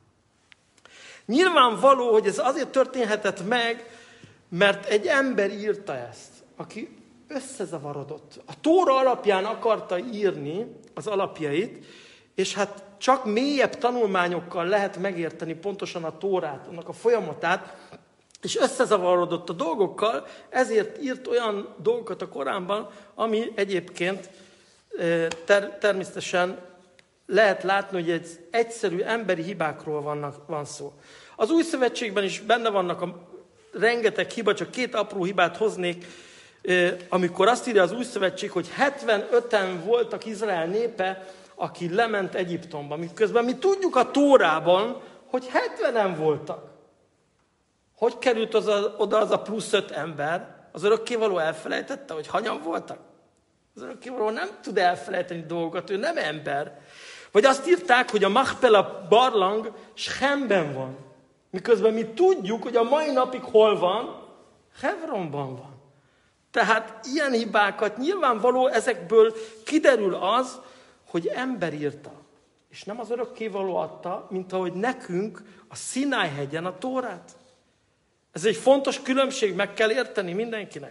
Nyilvánvaló, hogy ez azért történhetett meg, mert egy ember írta ezt, aki összezavarodott. A Tóra alapján akarta írni az alapjait, és hát csak mélyebb tanulmányokkal lehet megérteni pontosan a Tórát, annak a folyamatát, és összezavarodott a dolgokkal, ezért írt olyan dolgokat a Koránban, ami egyébként természetesen lehet látni, hogy egy egyszerű emberi hibákról van szó. Az Új Szövetségben is benne vannak a rengeteg hiba, csak 2 apró hibát hoznék, amikor azt írja az Új Szövetség, hogy 75-en voltak Izrael népe, aki lement Egyiptomba. Miközben mi tudjuk a Tórában, hogy 70-en voltak. Hogy került oda az a plusz 5 ember? Az örökkévaló elfelejtette, hogy hanyan voltak? Az örökkévaló nem tud elfelejteni dolgokat, ő nem ember. Vagy azt írták, hogy a Machpela barlang Schemben van. Miközben mi tudjuk, hogy a mai napig hol van? Hebronban van. Tehát ilyen hibákat nyilvánvaló, ezekből kiderül az, hogy ember írta. És nem az örökkévaló adta, mint ahogy nekünk a Szináj hegyen a Tórát. Ez egy fontos különbség, meg kell érteni mindenkinek.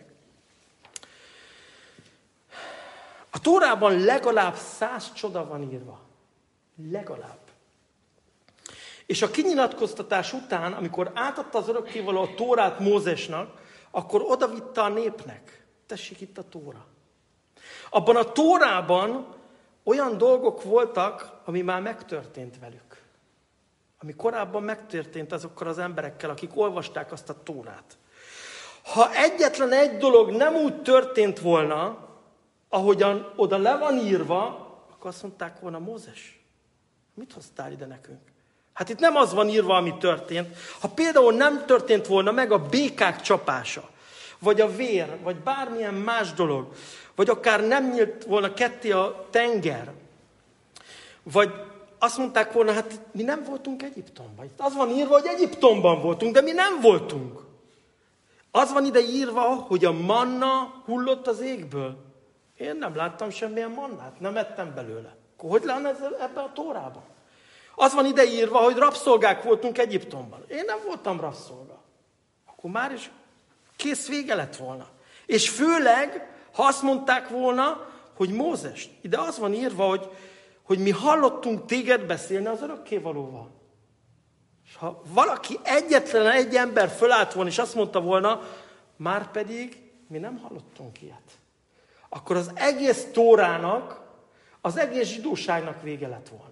A Tórában legalább 100 csoda van írva. Legalább. És a kinyilatkoztatás után, amikor átadta az örökkévaló a Tórát Mózesnak, akkor odavitte a népnek. Tessék itt a Tóra. Abban a Tórában olyan dolgok voltak, ami már megtörtént velük. Ami korábban megtörtént azokkal az emberekkel, akik olvasták azt a Tórát. Ha egyetlen egy dolog nem úgy történt volna, ahogyan oda le van írva, akkor azt mondták volna, Mózes, mit hoztál ide nekünk? Hát itt nem az van írva, ami történt. Ha például nem történt volna meg a békák csapása, vagy a vér, vagy bármilyen más dolog, vagy akár nem nyílt volna ketté a tenger, vagy azt mondták volna, hát mi nem voltunk Egyiptomban. Itt az van írva, hogy Egyiptomban voltunk, de mi nem voltunk. Az van ide írva, hogy a manna hullott az égből. Én nem láttam semmilyen mannát, nem ettem belőle. Akkor hogy lenne ez ebben a Tórában? Az van ide írva, hogy rabszolgák voltunk Egyiptomban. Én nem voltam rabszolga. Akkor már is kész vége lett volna. És főleg, ha azt mondták volna, hogy Mózes, ide az van írva, hogy mi hallottunk téged beszélni az örökkévalóval. És ha valaki egyetlen egy ember fölállt volna, és azt mondta volna, már pedig mi nem hallottunk ilyet. Akkor az egész Tórának, az egész zsidóságnak vége lett volna.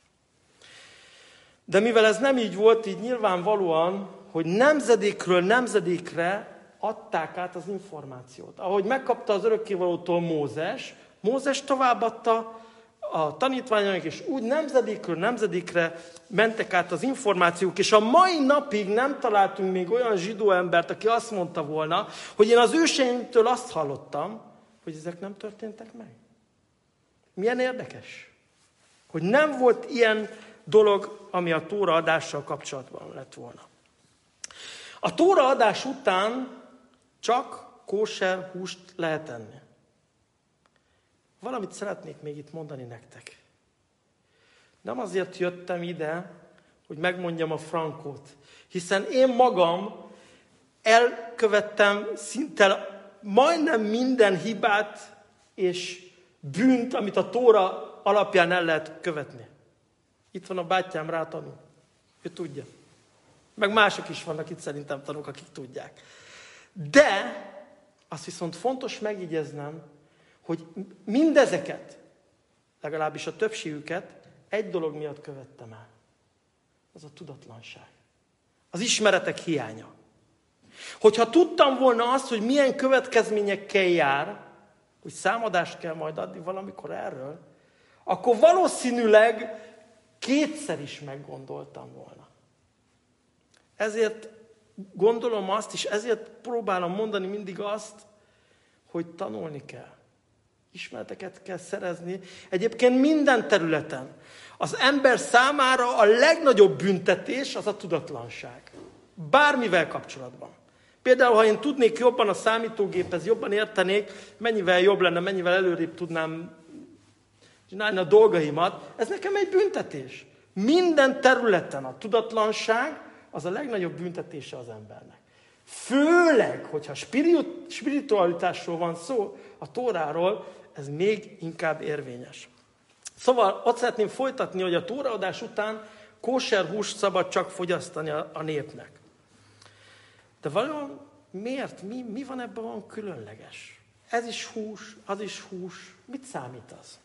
De mivel ez nem így volt, így nyilvánvalóan, hogy nemzedékről nemzedékre adták át az információt. Ahogy megkapta az örökkévalótól Mózes továbbadta a tanítványainak, és úgy nemzedékről nemzedékre mentek át az információk, és a mai napig nem találtunk még olyan zsidó embert, aki azt mondta volna, hogy én az őseimtől azt hallottam, hogy ezek nem történtek meg. Milyen érdekes, hogy nem volt ilyen dolog, ami a Tóra adással kapcsolatban lett volna. A Tóra adás után csak kóser húst lehet enni. Valamit szeretnék még itt mondani nektek. Nem azért jöttem ide, hogy megmondjam a frankót, hiszen én magam elkövettem szinte majdnem minden hibát és bűnt, amit a Tóra alapján el lehet követni. Itt van a bátyám, rá tanul. Ő tudja. Meg mások is vannak itt szerintem tanúk, akik tudják. De azt viszont fontos megjegyeznem, hogy mindezeket, legalábbis a többségüket egy dolog miatt követtem el. Az a tudatlanság. Az ismeretek hiánya. Hogyha tudtam volna azt, hogy milyen következményekkel jár, hogy számadást kell majd adni valamikor erről, akkor valószínűleg kétszer is meggondoltam volna. Ezért gondolom azt, és ezért próbálom mondani mindig azt, hogy tanulni kell. Ismereteket kell szerezni. Egyébként minden területen. Az ember számára a legnagyobb büntetés az a tudatlanság. Bármivel kapcsolatban. Például, ha én tudnék jobban a számítógéphez, jobban értenék, mennyivel jobb lenne, mennyivel előrébb tudnám csinálni a dolgaimat, ez nekem egy büntetés. Minden területen a tudatlanság az a legnagyobb büntetése az embernek. Főleg, hogyha spiritualitásról van szó, a Tóráról, ez még inkább érvényes. Szóval ott szeretném folytatni, hogy a Tóraadás után kóser húst szabad csak fogyasztani a népnek. De valóan miért? Mi van ebben van különleges? Ez is hús, az is hús. Mit számít az?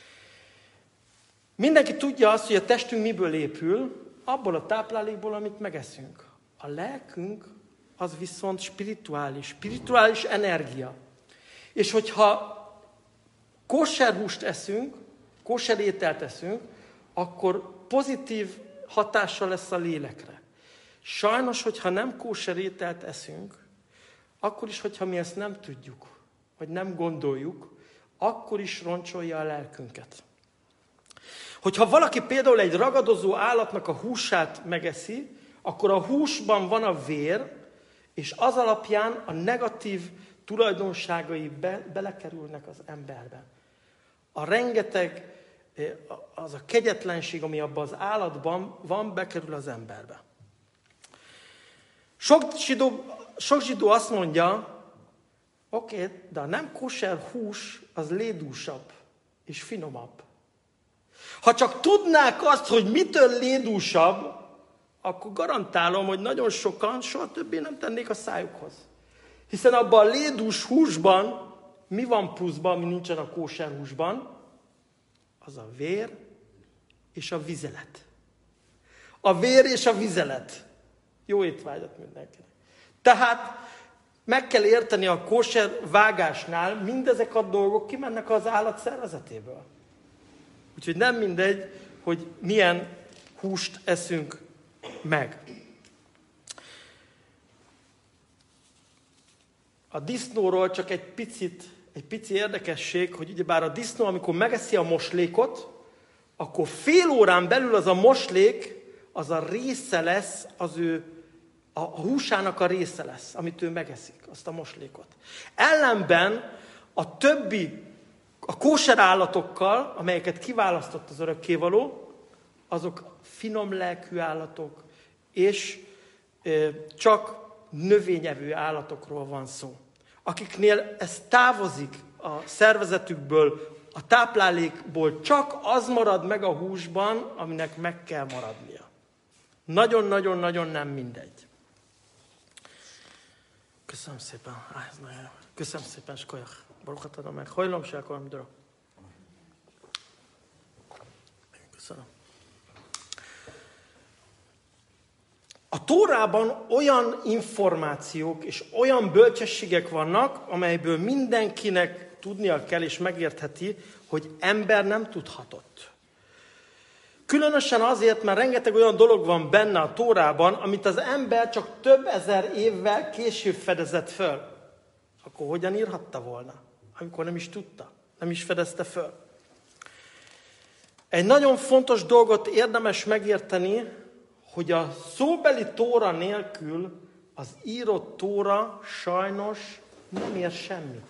Mindenki tudja azt, hogy a testünk miből épül, abból a táplálékból, amit megeszünk. A lelkünk az viszont spirituális energia. És hogyha kóser húst eszünk, kóser ételt eszünk, akkor pozitív hatással lesz a lélekre. Sajnos, hogyha nem kóser ételt eszünk, akkor is, hogyha mi ezt nem tudjuk, vagy nem gondoljuk, akkor is roncsolja a lelkünket. Hogyha valaki például egy ragadozó állatnak a húsát megeszi, akkor a húsban van a vér, és az alapján a negatív tulajdonságai belekerülnek az emberbe. A rengeteg, az a kegyetlenség, ami abban az állatban van, bekerül az emberbe. Sok zsidó azt mondja, oké, de a nem kóser hús az lédúsabb és finomabb. Ha csak tudnák azt, hogy mitől lédúsabb, akkor garantálom, hogy nagyon sokan soha többé nem tennék a szájukhoz. Hiszen abban a lédús húsban mi van pluszban, ami nincsen a kóser húsban? Az a vér és a vizelet. A vér és a vizelet. Jó étvágyat mindenkinek. Tehát meg kell érteni a kóser vágásnál, mindezek a dolgok kimennek az állat szervezetéből. Úgyhogy nem mindegy, hogy milyen húst eszünk meg. A disznóról csak egy pici érdekesség, hogy ugyebár a disznó, amikor megeszi a moslékot, akkor fél órán belül az a moslék, az a része lesz, a húsának a része lesz, amit ő megeszik, azt a moslékot. Ellenben a kóser állatokkal, amelyeket kiválasztott az örökkévaló, azok finom lelkű állatok, és csak növényevő állatokról van szó. Akiknél ez távozik a szervezetükből, a táplálékból, csak az marad meg a húsban, aminek meg kell maradnia. Nagyon-nagyon-nagyon nem mindegy. Köszönöm szépen. Ez nagyon jó. Köszönöm szépen, Skojach. Baruchat adom meg. Hajlom se akarom, dörök. Köszönöm. A Tórában olyan információk és olyan bölcsességek vannak, amelyből mindenkinek tudnia kell és megértheti, hogy ember nem tudhatott. Különösen azért, mert rengeteg olyan dolog van benne a Tórában, amit az ember csak több ezer évvel később fedezett föl. Akkor hogyan írhatta volna? Amikor nem is tudta, nem is fedezte föl. Egy nagyon fontos dolgot érdemes megérteni, hogy a szóbeli Tóra nélkül az írott Tóra sajnos nem ér semmit.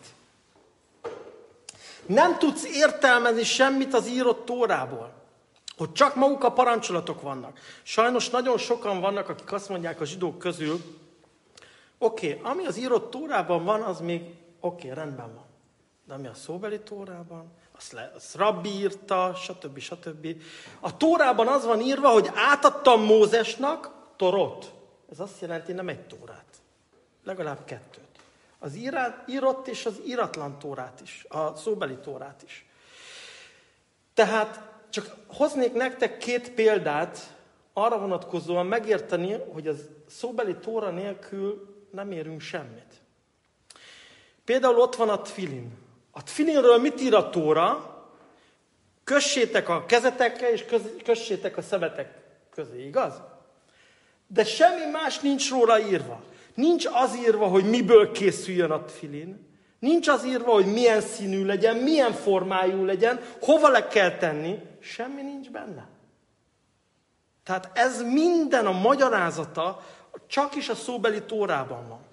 Nem tudsz értelmezni semmit az írott Tórából, hogy csak maguk a parancsolatok vannak. Sajnos nagyon sokan vannak, akik azt mondják a zsidók közül, oké, ami az írott Tórában van, az még rendben van. De ami a szóbeli Tórában, azt rabbi írta, stb. A Tórában az van írva, hogy átadtam Mózesnak Torot. Ez azt jelenti, nem egy Tórát. Legalább kettőt. Az írott és az íratlan Tórát is. A szóbeli Tórát is. Tehát csak hoznék nektek 2 példát arra vonatkozóan megérteni, hogy az szóbeli Tóra nélkül nem érünk semmit. Például ott van a tfilin. A tfilinről mit ír a Tóra? Kössétek a kezetekkel, és kössétek a szemetek közé, igaz? De semmi más nincs róla írva. Nincs az írva, hogy miből készüljön a tfilin. Nincs az írva, hogy milyen színű legyen, milyen formájú legyen, hova le kell tenni. Semmi nincs benne. Tehát ez minden a magyarázata csak is a szóbeli Tórában van.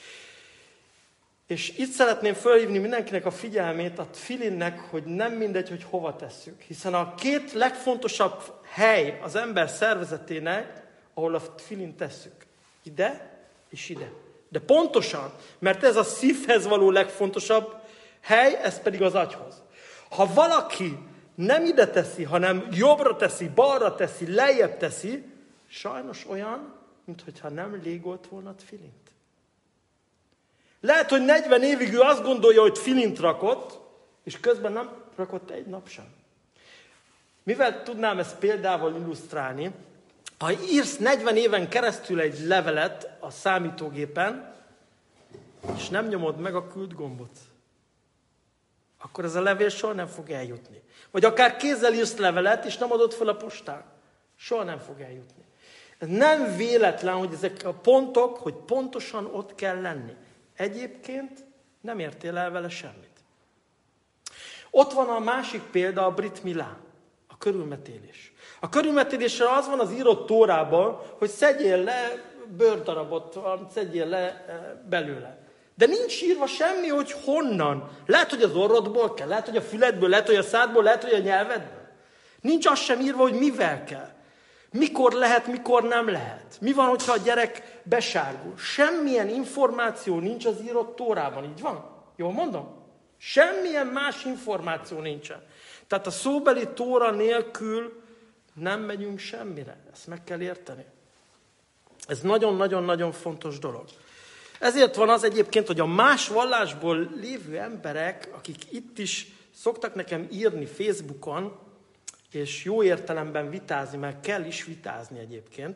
És itt szeretném felhívni mindenkinek a figyelmét a tfilinnek, hogy nem mindegy, hogy hova tesszük. Hiszen a 2 legfontosabb hely az ember szervezetének, ahol a tfilin tesszük. Ide és ide. De pontosan, mert ez a szívhez való legfontosabb hely, ez pedig az agyhoz. Ha valaki nem ide teszi, hanem jobbra teszi, balra teszi, lejjebb teszi, sajnos olyan, mintha nem légolt volna tfilint. Lehet, hogy 40 évig ő azt gondolja, hogy tfilint rakott, és közben nem rakott egy nap sem. Mivel tudnám ezt példával illusztrálni, ha írsz 40 éven keresztül egy levelet a számítógépen, és nem nyomod meg a küld gombot, akkor ez a levél soha nem fog eljutni. Vagy akár kézzel írsz levelet, és nem adod fel a postán, soha nem fog eljutni. Ez nem véletlen, hogy ezek a pontok, hogy pontosan ott kell lenni. Egyébként nem értél el vele semmit. Ott van a másik példa, a Brit Milá, a körülmetélés. A körülmetélésre az van az írott Tórában, hogy szedjél le bőrdarabot, szedjél le belőle. De nincs írva semmi, hogy honnan. Lehet, hogy az orrodból kell, lehet, hogy a füledből, lehet, hogy a szádból, lehet, hogy a nyelvedből. Nincs az sem írva, hogy mivel kell. Mikor lehet, mikor nem lehet. Mi van, hogyha a gyerek besárgul? Semmilyen információ nincs az írott Tórában, így van? Jól mondom? Semmilyen más információ nincsen. Tehát a szóbeli Tóra nélkül nem megyünk semmire. Ezt meg kell érteni. Ez nagyon-nagyon-nagyon fontos dolog. Ezért van az egyébként, hogy a más vallásból lévő emberek, akik itt is szoktak nekem írni Facebookon, és jó értelemben vitázni, mert kell is vitázni egyébként,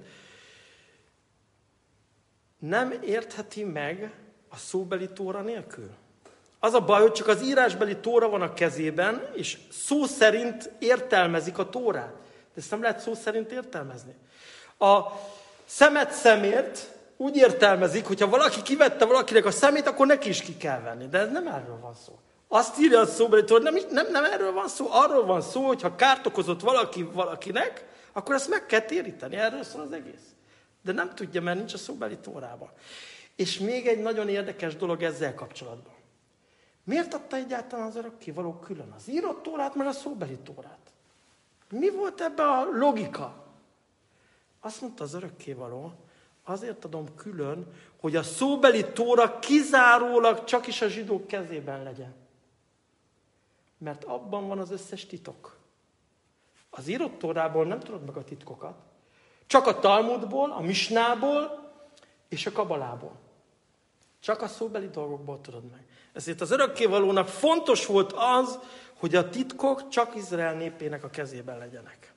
nem értheti meg a szóbeli tóra nélkül. Az a baj, hogy csak az írásbeli tóra van a kezében, és szó szerint értelmezik a tórát. De ezt nem lehet szó szerint értelmezni. A szemet szemért úgy értelmezik, hogyha valaki kivette valakinek a szemét, akkor neki is ki kell venni. De ez nem erről van szó. Azt írja a szóbeli tóra, nem erről van szó. Arról van szó, hogy ha kárt okozott valakinek, akkor ezt meg kell téríteni. Erről szól az egész. De nem tudja, mert nincs a szóbeli tórában. És még egy nagyon érdekes dolog ezzel kapcsolatban. Miért adta egyáltalán az örökkévaló külön az írott tórát, meg a szóbeli tórát? Mi volt ebben a logika? Azt mondta az örökkévaló, azért adom külön, hogy a szóbeli tóra kizárólag csak is a zsidók kezében legyen. Mert abban van az összes titok. Az írott tórából nem tudod meg a titkokat. Csak a Talmudból, a Misnából és a Kabalából. Csak a szóbeli dolgokból tudod meg. Ezért az örökkévalónak fontos volt az, hogy a titkok csak Izrael népének a kezében legyenek.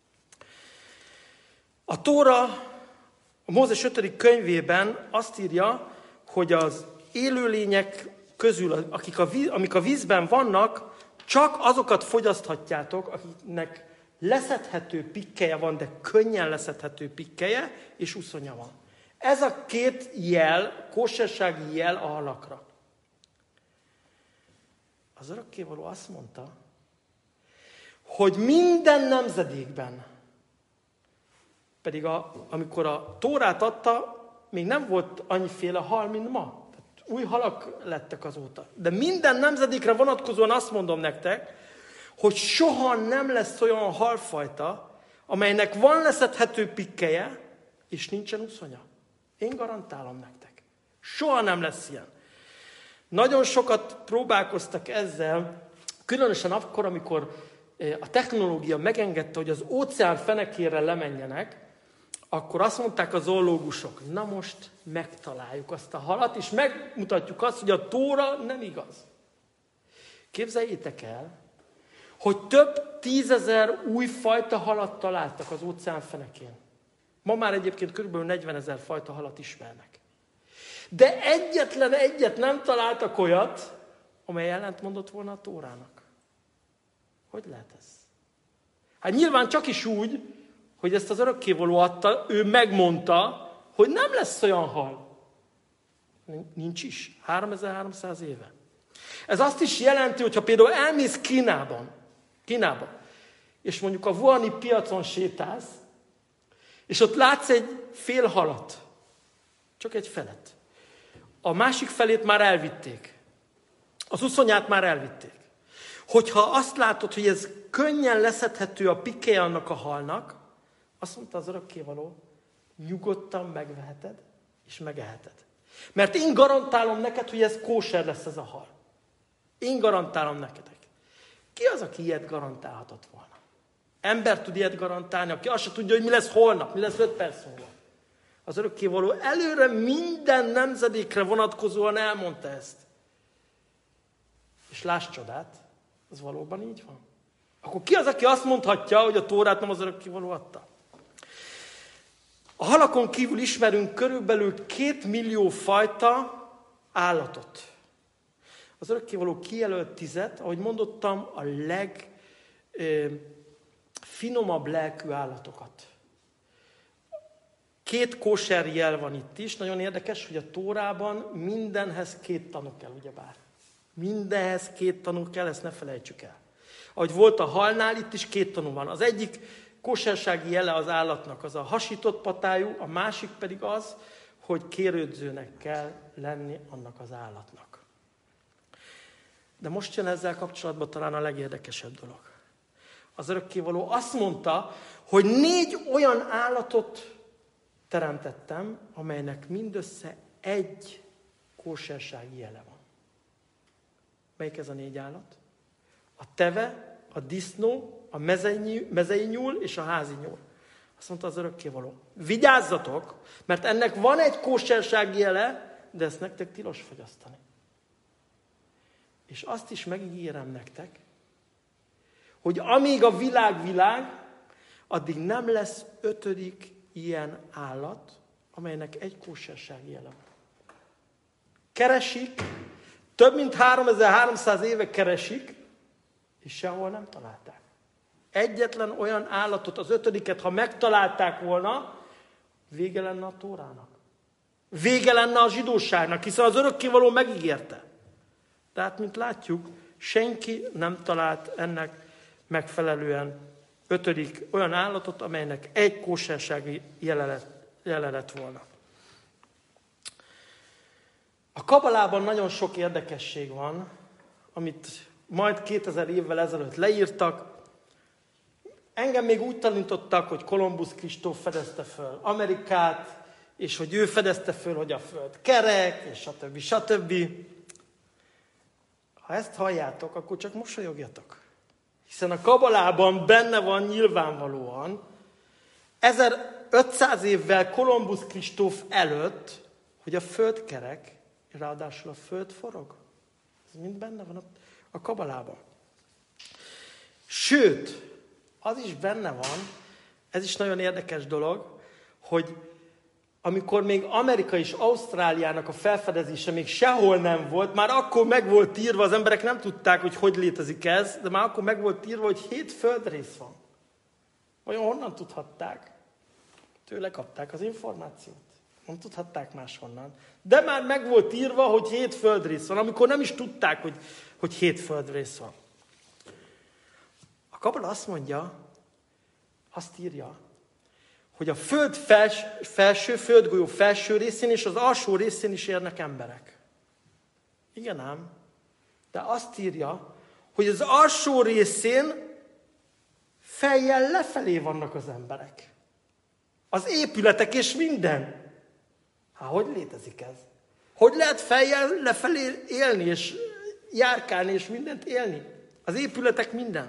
A Tóra a Mózes 5. könyvében azt írja, hogy az élőlények közül, amik a vízben vannak, csak azokat fogyaszthatjátok, akiknek leszedhető pikkelye van, de könnyen leszedhető pikkelye, és uszonya van. Ez a két jel, kósersági jel a halakra. Az örökkévaló azt mondta, hogy minden nemzedékben, pedig amikor a Tórát adta, még nem volt annyiféle hal, mint ma. Tehát új halak lettek azóta. De minden nemzedékre vonatkozóan azt mondom nektek, hogy soha nem lesz olyan halfajta, amelynek van leszedhető pikkelye, és nincsen uszonya. Én garantálom nektek. Soha nem lesz ilyen. Nagyon sokat próbálkoztak ezzel, különösen akkor, amikor a technológia megengedte, hogy az óceán fenekére lemenjenek, akkor azt mondták a zoológusok, na most megtaláljuk azt a halat, és megmutatjuk azt, hogy a Tóra nem igaz. Képzeljétek el, hogy több 10 000 új fajta halat találtak az óceán fenekén. Ma már egyébként kb. 40 000 fajta halat ismernek. De egyetlen egyet nem találtak olyat, amely ellentmondott volna a Tórának. Hogy lehet ez? Hát nyilván csak is úgy, hogy ezt az örökkévaló adta, ő megmondta, hogy nem lesz olyan hal. Nincs is. 3300 éve. Ez azt is jelenti, hogyha például elmész Kínába, és mondjuk a wuhani piacon sétálsz, és ott látsz egy fél halat, csak egy felet. A másik felét már elvitték. Az uszonyát már elvitték. Hogyha azt látod, hogy ez könnyen leszedhető a pikkelye annak a halnak, azt mondta az örökkévaló, nyugodtan megveheted, és megeheted. Mert én garantálom neked, hogy ez kóser lesz ez a hal. Én garantálom neketek. Ki az, aki ilyet garantálhatott volna? Ember tud ilyet garantálni, aki azt se tudja, hogy mi lesz holnap, mi lesz 5 perc múlva. Az örökkévaló előre minden nemzedékre vonatkozóan elmondta ezt. És láss csodát, az valóban így van. Akkor ki az, aki azt mondhatja, hogy a Tórát nem az örökkévaló adta? A halakon kívül ismerünk körülbelül 2 millió fajta állatot. Az örökkévaló kijelölt 10, ahogy mondottam, a legfinomabb lelkű állatokat. 2 kóser jel van itt is. Nagyon érdekes, hogy a Tórában mindenhez 2 tanú kell, ugyebár. Mindenhez 2 tanú kell, ezt ne felejtsük el. Ahogy volt a halnál, itt is 2 tanú van. Az egyik kósersági jele az állatnak az a hasított patájú, a másik pedig az, hogy kérődzőnek kell lenni annak az állatnak. De most jön ezzel kapcsolatban talán a legérdekesebb dolog. Az örökkévaló azt mondta, hogy 4 olyan állatot teremtettem, amelynek mindössze 1 kósersági jele van. Melyik ez a 4 állat? A teve, a disznó, a mezei nyúl és a házi nyúl. Azt mondta az örökkévaló. Vigyázzatok, mert ennek van 1 kósersági jele, de ezt nektek tilos fogyasztani. És azt is megígérem nektek, hogy amíg a világ, addig nem lesz 5. ilyen állat, amelynek egy kósersági jele van. Keresik, több mint 3300 éve keresik, és sehol nem találták. Egyetlen olyan állatot, az 5., ha megtalálták volna, vége lenne a Tórának. Vége lenne a zsidóságnak, hiszen az örökkévaló megígérte. Tehát, mint látjuk, senki nem talált ennek megfelelően 5. olyan állatot, amelynek egy kósersági jele lett volna. A kabalában nagyon sok érdekesség van, amit majd 2000 évvel ezelőtt leírtak. Engem még úgy tanítottak, hogy Kolumbusz Kristóf fedezte föl Amerikát, és hogy ő fedezte föl, hogy a föld kerek, és stb. Stb. Ha ezt halljátok, akkor csak mosolyogjatok. Hiszen a kabalában benne van nyilvánvalóan 1500 évvel Kolumbusz Kristóf előtt, hogy a föld kerek, és ráadásul a föld forog. Ez mind benne van a kabalában. Sőt, az is benne van, ez is nagyon érdekes dolog, hogy amikor még Amerika és Ausztráliának a felfedezése még sehol nem volt, már akkor meg volt írva, az emberek nem tudták, hogy létezik ez, de már akkor meg volt írva, hogy 7 földrész van. Vajon honnan tudhatták? Tőle kapták az információt. Nem tudhatták máshonnan. De már meg volt írva, hogy 7 földrész van, amikor nem is tudták, hogy 7 földrész van. A kabala azt mondja, azt írja, hogy a föld földgolyó felső részén és az alsó részén is érnek emberek. Igen ám, de azt írja, hogy az alsó részén fejjel lefelé vannak az emberek. Az épületek és minden. Hogy létezik ez? Hogy lehet fejjel lefelé élni, és járkálni, és mindent élni? Az épületek minden.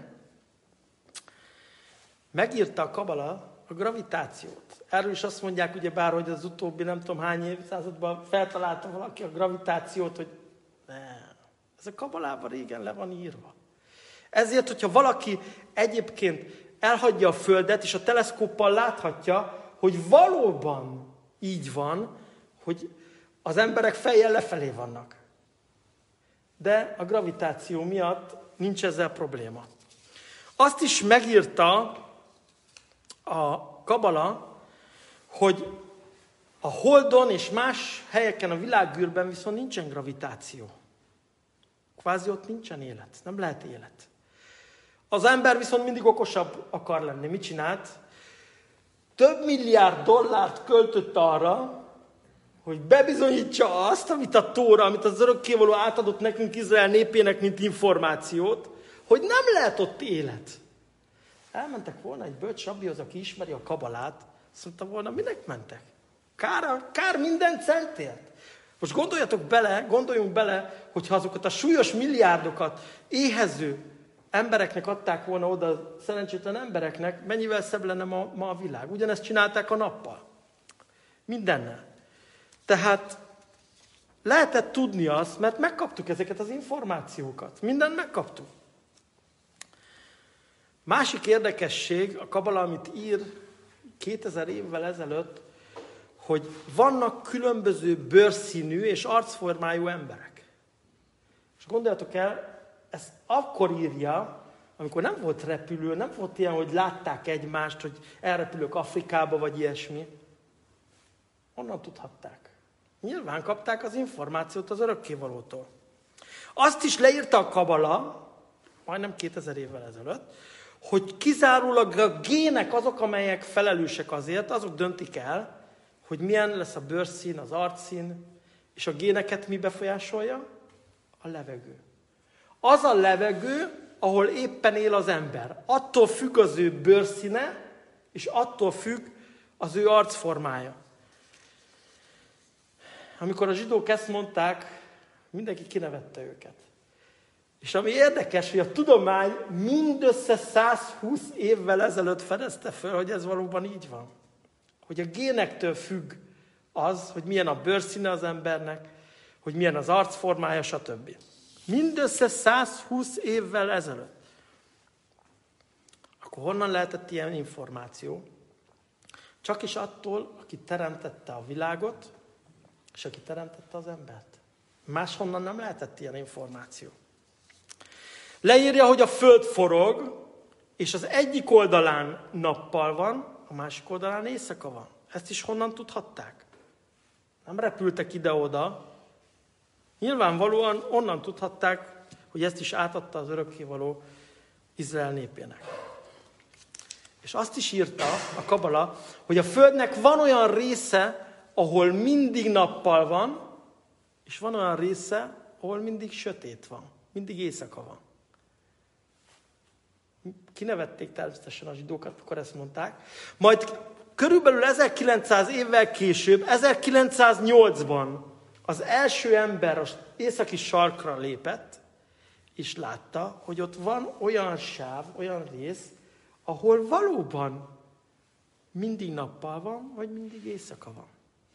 Megírta a kabala a gravitációt. Erről is azt mondják, ugyebár, hogy az utóbbi nem tudom hány évszázadban feltalálta valaki a gravitációt, hogy nem. Ez a kabalában régen le van írva. Ezért, hogyha valaki egyébként elhagyja a Földet, és a teleszkóppal láthatja, hogy valóban így van, hogy az emberek fejjel lefelé vannak. De a gravitáció miatt nincs ezzel probléma. Azt is megírta a kabala, hogy a Holdon és más helyeken a világűrben viszont nincsen gravitáció. Kvázi ott nincsen élet, nem lehet élet. Az ember viszont mindig okosabb akar lenni. Mit csinált? Több milliárd dollárt költött arra, hogy bebizonyítsa azt, amit a Tóra, amit az örökkévaló átadott nekünk Izrael népének, mint információt, hogy nem lehet ott élet. Elmentek volna egy bölcs rabbihoz, aki ismeri a kabalát, azt mondta volna, minek mentek? Kár minden centért. Most gondoljunk bele, hogyha azokat a súlyos milliárdokat éhező embereknek adták volna oda, szerencsétlen embereknek, mennyivel szebb lenne ma a világ. Ugyanezt csinálták a nappal. Mindennel. Tehát lehetett tudni azt, mert megkaptuk ezeket az információkat. Mindent megkaptuk. Másik érdekesség, a kabala, amit ír 2000 évvel ezelőtt, hogy vannak különböző bőrszínű és arcformájú emberek. És gondoljatok el, ezt akkor írja, amikor nem volt repülő, nem volt ilyen, hogy látták egymást, hogy elrepülök Afrikába, vagy ilyesmi. Honnan tudhatták? Nyilván kapták az információt az örökkévalótól. Azt is leírta a kabala, majdnem 2000 évvel ezelőtt, hogy kizárólag a gének azok, amelyek felelősek azért, azok döntik el, hogy milyen lesz a bőrszín, az arcszín, és a géneket mi befolyásolja? A levegő. Az a levegő, ahol éppen él az ember. Attól függ az ő bőrszíne, és attól függ az ő arcformája. Amikor a zsidók ezt mondták, mindenki kinevette őket. És ami érdekes, hogy a tudomány mindössze 120 évvel ezelőtt fedezte fel, hogy ez valóban így van. Hogy a génektől függ az, hogy milyen a bőrszíne az embernek, hogy milyen az arcformája, stb. Mindössze 120 évvel ezelőtt. Akkor honnan lehetett ilyen információ? Csak is attól, aki teremtette a világot, és aki teremtette az embert. Máshonnan nem lehetett ilyen információ. Leírja, hogy a föld forog, és az egyik oldalán nappal van, a másik oldalán éjszaka van. Ezt is honnan tudhatták? Nem repültek ide-oda. Nyilvánvalóan onnan tudhatták, hogy ezt is átadta az örökkévaló Izrael népének. És azt is írta a Kabala, hogy a földnek van olyan része, ahol mindig nappal van, és van olyan része, ahol mindig sötét van, mindig éjszaka van. Kinevették természetesen a zsidókat, amikor ezt mondták. Majd körülbelül 1900 évvel később, 1908-ban az első ember az északi sarkra lépett, és látta, hogy ott van olyan sáv, olyan rész, ahol valóban mindig nappal van, vagy mindig éjszaka van.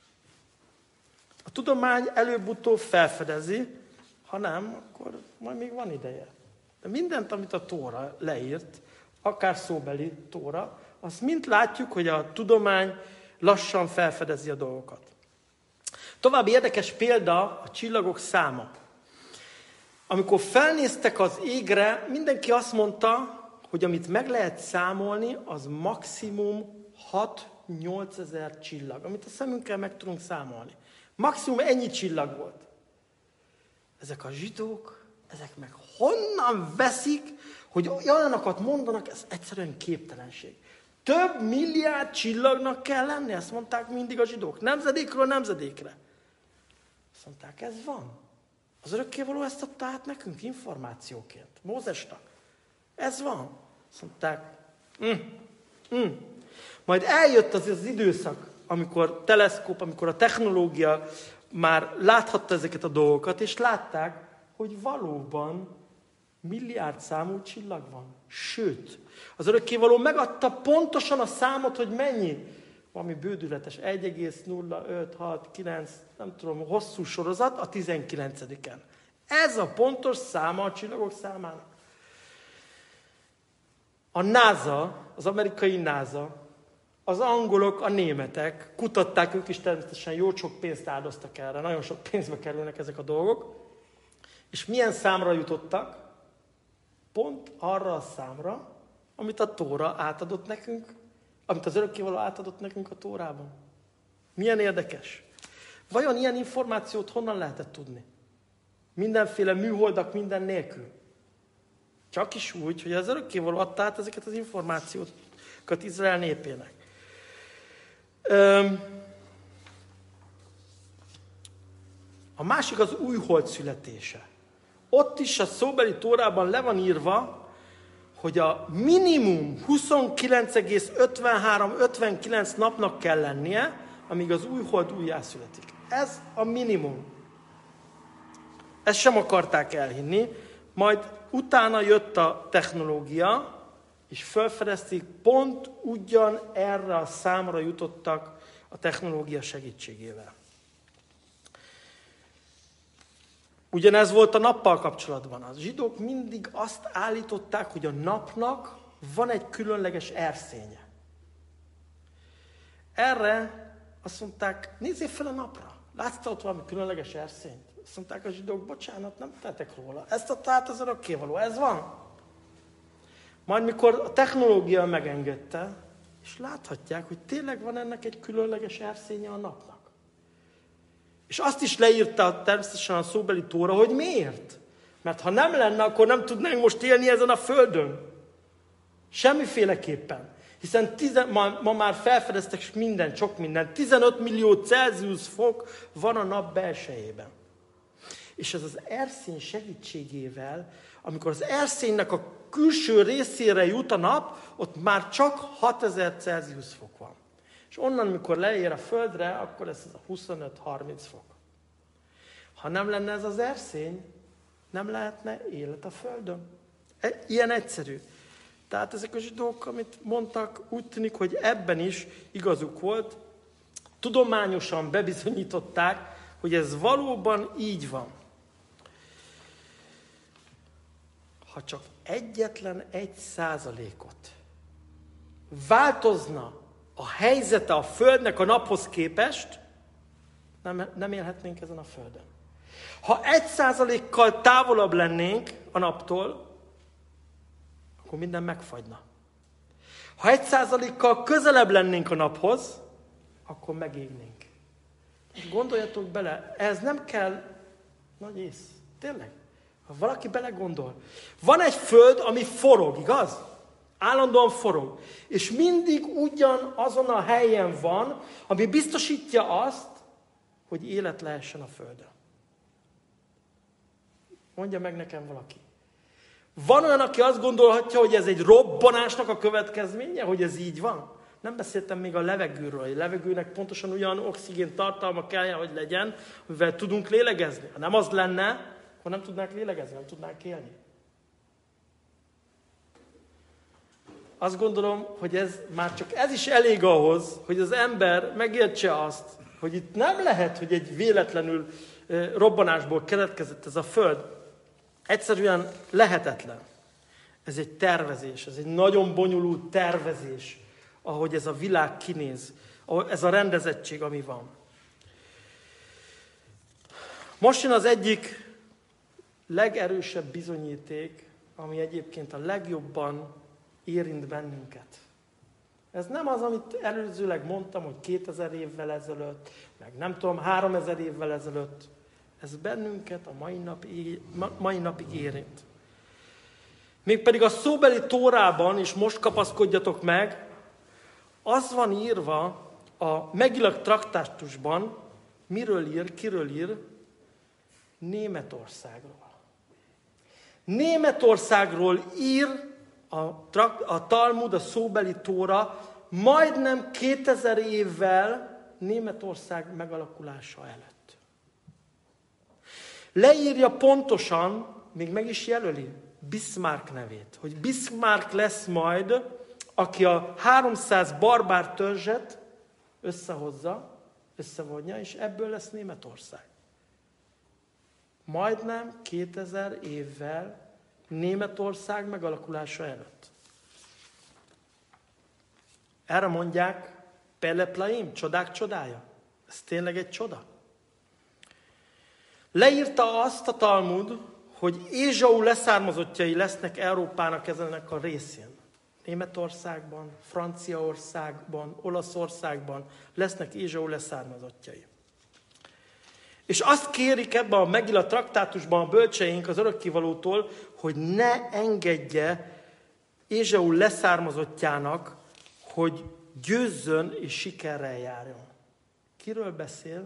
A tudomány előbb-utóbb felfedezi, ha nem, akkor majd még van ideje. De mindent, amit a Tóra leírt, akár szóbeli Tóra, azt mind látjuk, hogy a tudomány lassan felfedezi a dolgokat. További érdekes példa a csillagok száma. Amikor felnéztek az égre, mindenki azt mondta, hogy amit meg lehet számolni, az maximum 6-8 ezer csillag, amit a szemünkkel meg tudunk számolni. Maximum ennyi csillag volt. Ezek a zsidók, ezek meg honnan veszik, hogy olyanokat mondanak, ez egyszerűen képtelenség. Több milliárd csillagnak kell lenni, ezt mondták mindig a zsidók. Nemzedékről nemzedékre. Azt mondták, ez van. Az örökkévaló ezt adta át nekünk információként. Mózesnak. Ez van. Azt mondták, Majd eljött az időszak, amikor teleszkóp, amikor a technológia már láthatta ezeket a dolgokat, és látták, hogy valóban milliárd számú csillag van. Sőt, az örökkévaló megadta pontosan a számot, hogy mennyi. Valami bődületes, 1,056,9, nem tudom, hosszú sorozat a 19-en. Ez a pontos száma a csillagok számának. A NASA, az amerikai NASA, az angolok, a németek kutatták, ők is természetesen jó sok pénzt áldoztak erre, nagyon sok pénzbe kerülnek ezek a dolgok, és milyen számra jutottak? Pont arra a számra, amit a Tóra átadott nekünk, amit az örökkévaló átadott nekünk a Tórában. Milyen érdekes. Vajon ilyen információt honnan lehetett tudni? Mindenféle műholdak minden nélkül. Csak is úgy, hogy az örökkévaló adta át ezeket az információkat Izrael népének. A másik az új hold születése. Ott is a szóbeli Tórában le van írva, hogy a minimum 29,53-59 napnak kell lennie, amíg az új hold újjászületik. Ez a minimum. Ezt sem akarták elhinni, majd utána jött a technológia, és felfedezték, pont ugyan erre a számra jutottak a technológia segítségével. Ugyanez volt a nappal kapcsolatban. A zsidók mindig azt állították, hogy a napnak van egy különleges erszénye. Erre azt mondták, nézzél fel a napra. Látsz ott valami különleges erszényt? Azt mondták a zsidók, bocsánat, nem tehetek róla. Ezt adta át az örökkévaló, ez van. Majd mikor a technológia megengedte, és láthatják, hogy tényleg van ennek egy különleges erszénye a napnak. És azt is leírta természetesen a szóbeli Tóra, hogy miért? Mert ha nem lenne, akkor nem tudnánk most élni ezen a földön. Semmiféleképpen. Hiszen ma már felfedeztek minden, sok minden. 15 millió Celsius fok van a nap belsejében. És ez az erszény segítségével, amikor az erszénynek a külső részére jut a nap, ott már csak 6000 Celsius fok van. És onnan, mikor leér a földre, akkor ez a 25-30 fok. Ha nem lenne ez az erszény, nem lehetne élet a földön. Ilyen egyszerű. Tehát ezek a zsidók, amit mondtak, úgy tűnik, hogy ebben is igazuk volt. Tudományosan bebizonyították, hogy ez valóban így van. Ha csak egyetlen 1%-ot változna a helyzete a Földnek a naphoz képest, nem élhetnénk ezen a Földön. Ha 1%-kal távolabb lennénk a naptól, akkor minden megfagyna. Ha 1%-kal közelebb lennénk a naphoz, akkor megégnénk. Gondoljatok bele, ez nem kell nagy ész. Tényleg. Ha valaki belegondol. Van egy föld, ami forog, igaz? Állandóan forog. És mindig ugyanazon a helyen van, ami biztosítja azt, hogy élet lehessen a földön. Mondja meg nekem valaki. Van olyan, aki azt gondolhatja, hogy ez egy robbanásnak a következménye, hogy ez így van? Nem beszéltem még a levegőről. A levegőnek pontosan olyan oxigén tartalma kell, hogy legyen, amivel tudunk lélegezni. Ha nem az lenne, akkor nem tudnánk lélegezni, nem tudnánk élni. Azt gondolom, hogy ez is elég ahhoz, hogy az ember megértse azt, hogy itt nem lehet, hogy egy véletlenül robbanásból keletkezett ez a föld. Egyszerűen lehetetlen. Ez egy tervezés, ez egy nagyon bonyolult tervezés, ahogy ez a világ kinéz, ez a rendezettség, ami van. Most jön az egyik legerősebb bizonyíték, ami egyébként a legjobban érint bennünket. Ez nem az, amit előzőleg mondtam, hogy 2000 évvel ezelőtt, meg nem tudom, 3000 évvel ezelőtt. Ez bennünket a mai napig érint. Mégpedig a szóbeli Tórában, és most kapaszkodjatok meg, az van írva a Megillag traktátusban, kiről ír? Németországról. Németországról ír a Talmud, a szóbeli Tóra, majdnem 2000 évvel Németország megalakulása előtt. Leírja pontosan, még meg is jelöli Bismarck nevét, hogy Bismarck lesz majd, aki a 300 barbár törzset összevonja, és ebből lesz Németország. Majdnem 2000 évvel Németország megalakulása előtt. Erre mondják Peleplaim, csodák csodája. Ez tényleg egy csoda. Leírta azt a Talmud, hogy Ézsau leszármazottjai lesznek Európának ezenek a részén. Németországban, Franciaországban, Olaszországban lesznek Ézsau leszármazottjai. És azt kérik ebben a Megillag traktátusban a bölcseink az örökkévalótól, hogy ne engedje Ézsau leszármazottjának, hogy győzzön és sikerrel járjon. Kiről beszél?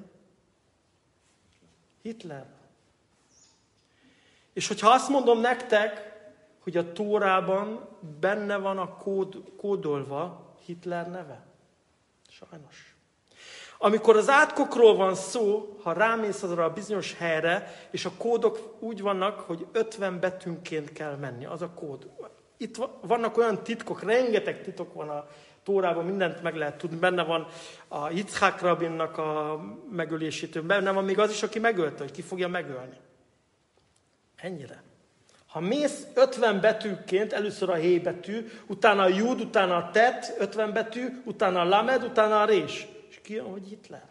Hitler. És hogyha azt mondom nektek, hogy a Tórában benne van a kódolva Hitler neve. Sajnos. Amikor az átkokról van szó, ha rámész azra a bizonyos helyre, és a kódok úgy vannak, hogy 50 betűnként kell menni, az a kód. Itt vannak olyan titkok, rengeteg titok van a Tórában, mindent meg lehet tudni. Benne van a Yitzhak rabinnak a megölésétől, benne van még az is, aki megölte, hogy ki fogja megölni. Ennyire. Ha mész 50 betűként, először a hé betű, utána a jud, utána a tet, 50 betű, utána a lamed, utána a rés. És ki jön, hogy Hitler.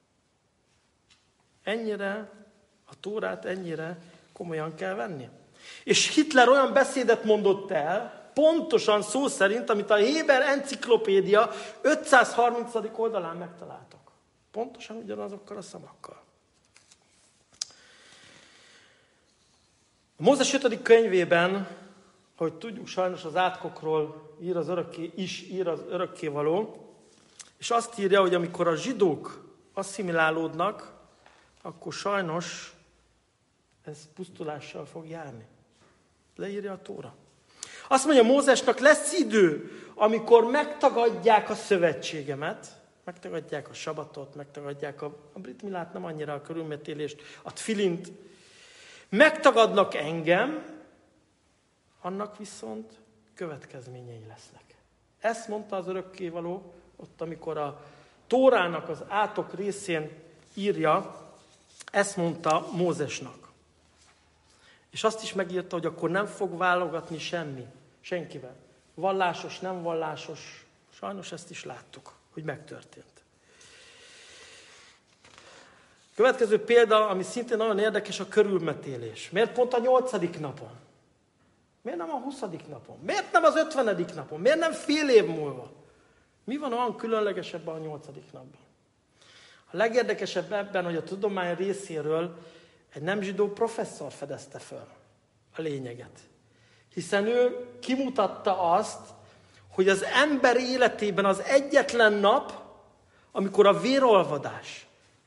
Ennyire, a Tórát ennyire komolyan kell venni. És Hitler olyan beszédet mondott el, pontosan szó szerint, amit a Héber enciklopédia 530. oldalán megtaláltak. Pontosan ugyanazokkal a szavakkal. A Mózes 5. könyvében, ahogy tudjuk, sajnos az átkokról ír az örökkévaló, és azt írja, hogy amikor a zsidók asszimilálódnak, akkor sajnos ez pusztulással fog járni. Leírja a Tóra. Azt mondja Mózesnak, lesz idő, amikor megtagadják a szövetségemet, megtagadják a sabatot, megtagadják a brit milát, nem annyira a körülmetélést, a tfilint, megtagadnak engem, annak viszont következményei lesznek. Ezt mondta az örökkévaló, ott amikor a Tórának az átok részén írja, ezt mondta Mózesnak. És azt is megírta, hogy akkor nem fog válogatni senkivel. Vallásos, nem vallásos. Sajnos ezt is láttuk, hogy megtörtént. Következő példa, ami szintén nagyon érdekes, a körülmetélés. Miért pont a 8. napon? Miért nem a 20. napon? Miért nem az 50. napon? Miért nem fél év múlva? Mi van olyan különlegesebb a 8. napban? A legérdekesebb ebben, hogy a tudomány részéről egy nem zsidó professzor fedezte föl a lényeget. Hiszen ő kimutatta azt, hogy az ember életében az egyetlen nap, amikor a vérolvadás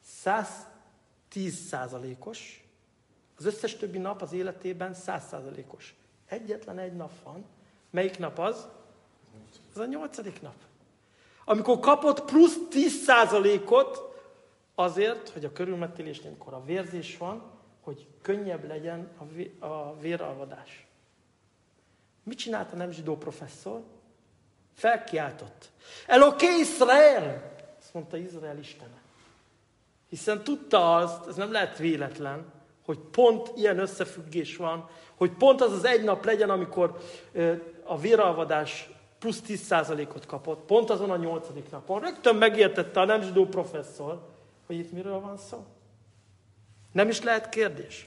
110%-os, az összes többi nap az életében 100%-os. Egyetlen egy nap van. Melyik nap az? Ez a 8. nap. Amikor kapott plusz 10%-ot azért, hogy a körülmetélésnél, amikor a vérzés van, hogy könnyebb legyen a véralvadás. Mit csinált a nem zsidó professzor? Felkiáltott. Eloké Izrael! Azt mondta Izrael Istene. Hiszen tudta azt, ez nem lehet véletlen, hogy pont ilyen összefüggés van, hogy pont az az egy nap legyen, amikor a véralvadás plusz 10%-ot kapott, pont azon a 8. napon. Rögtön megértette a nem zsidó professzor, hogy itt miről van szó. Nem is lehet kérdés.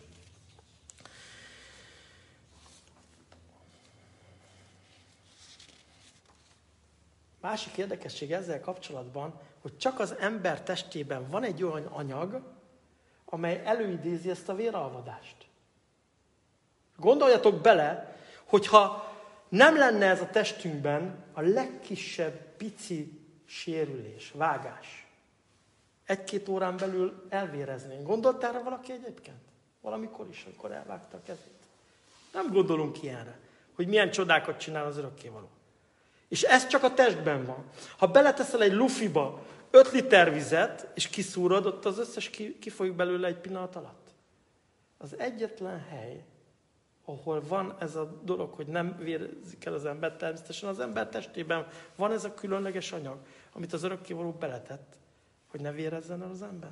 Másik érdekesség ezzel kapcsolatban, hogy csak az ember testében van egy olyan anyag, amely előidézi ezt a véralvadást. Gondoljatok bele, hogyha nem lenne ez a testünkben a legkisebb pici sérülés, vágás. 1-2 órán belül elvéreznénk. Gondolt erre valaki egyébként? Valamikor is, amikor elvágta a kezét. Nem gondolunk ilyenre, hogy milyen csodákat csinál az örökkévaló. És ez csak a testben van. Ha beleteszel egy lufiba 5 liter vizet, és kiszúrod, ott az összes kifolyik belőle egy pillanat alatt. Az egyetlen hely, ahol van ez a dolog, hogy nem vérezik el az ember, természetesen az ember testében van ez a különleges anyag, amit az örökkévaló beletett, hogy ne vérezzen el az ember.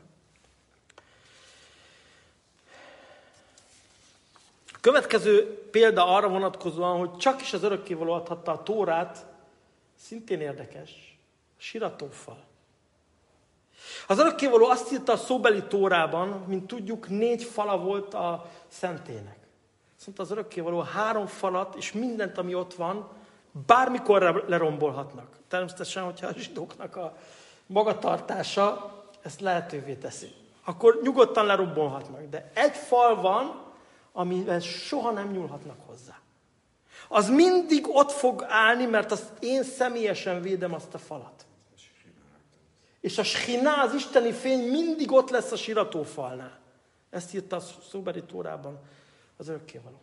A következő példa arra vonatkozóan, hogy csak is az örökkévaló adhatta a Tórát, szintén érdekes, a siratófal. Az örökkévaló azt írta a szóbeli Tórában, mint tudjuk, 4 fala volt a szentének. Azt mondta az örökkévaló, 3 falat és mindent, ami ott van, bármikor lerombolhatnak. Természetesen, hogyha a zsidóknak a magatartása ezt lehetővé teszi. Akkor nyugodtan lerombolhatnak. De egy fal van, amivel soha nem nyúlhatnak hozzá. Az mindig ott fog állni, mert azt én személyesen védem azt a falat. És a Shchiná, az isteni fény mindig ott lesz a siratófalnál. Ezt írta a szóbeli Tórában az örökkévaló.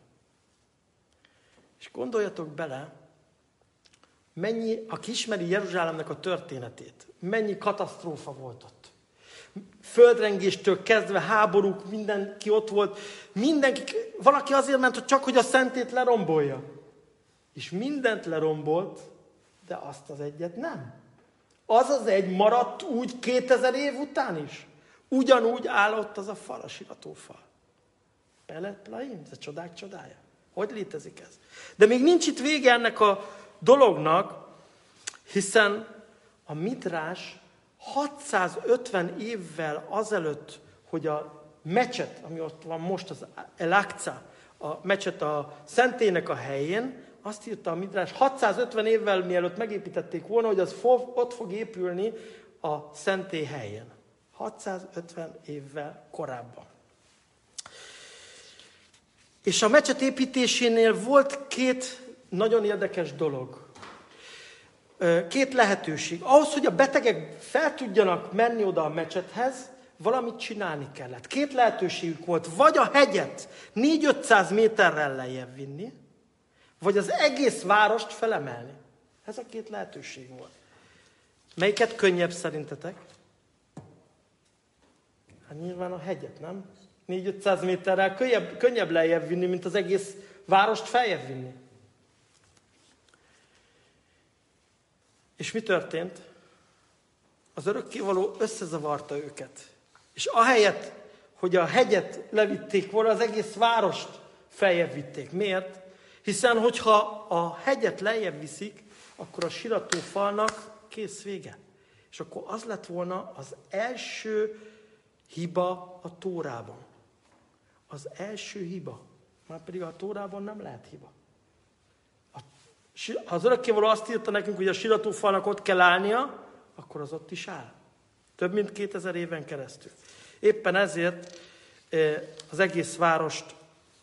És gondoljatok bele, aki ismeri Jeruzsálemnek a történetét, mennyi katasztrófa volt ott. Földrengéstől kezdve háborúk, mindenki ott volt. Valaki azért ment, hogy csak hogy a szentét lerombolja. És mindent lerombolt, de azt az egyet nem. Az az egy maradt úgy 2000 év után is. Ugyanúgy áll ott az a fal, a siratófal. Pelet Plaim, ez a csodák csodája. Hogy létezik ez? De még nincs itt vége ennek a dolognak, hiszen a Midrás 650 évvel azelőtt, hogy a mecset, ami ott van most, az El-Aqsa, a mecset a szentélynek a helyén, azt írta a Midrás, 650 évvel mielőtt megépítették volna, hogy az ott fog épülni a szentély helyén. 650 évvel korábban. És a mecset építésénél volt 2 nagyon érdekes dolog. 2 lehetőség. Ahhoz, hogy a betegek fel tudjanak menni oda a mecsethez, valamit csinálni kellett. 2 lehetőségük volt. Vagy a hegyet 400-500 méterrel lejjebb vinni, vagy az egész várost felemelni. Ez a 2 lehetőség volt. Melyiket könnyebb szerintetek? Hát nyilván a hegyet, nem? 400-500 méterrel könnyebb lejjebb vinni, mint az egész várost feljebb vinni. És mi történt? Az örökkévaló összezavarta őket. És ahelyett, hogy a hegyet levitték volna, az egész várost feljebb vitték. Miért? Hiszen, hogyha a hegyet lejjebb viszik, akkor a siratófalnak kész vége. És akkor az lett volna az első hiba a Tórában. Az első hiba. Már pedig a Tórában nem lehet hiba. Ha az örökkévaló azt írta nekünk, hogy a siratófalnak ott kell állnia, akkor az ott is áll. Több mint 2000 éven keresztül. Éppen ezért az egész várost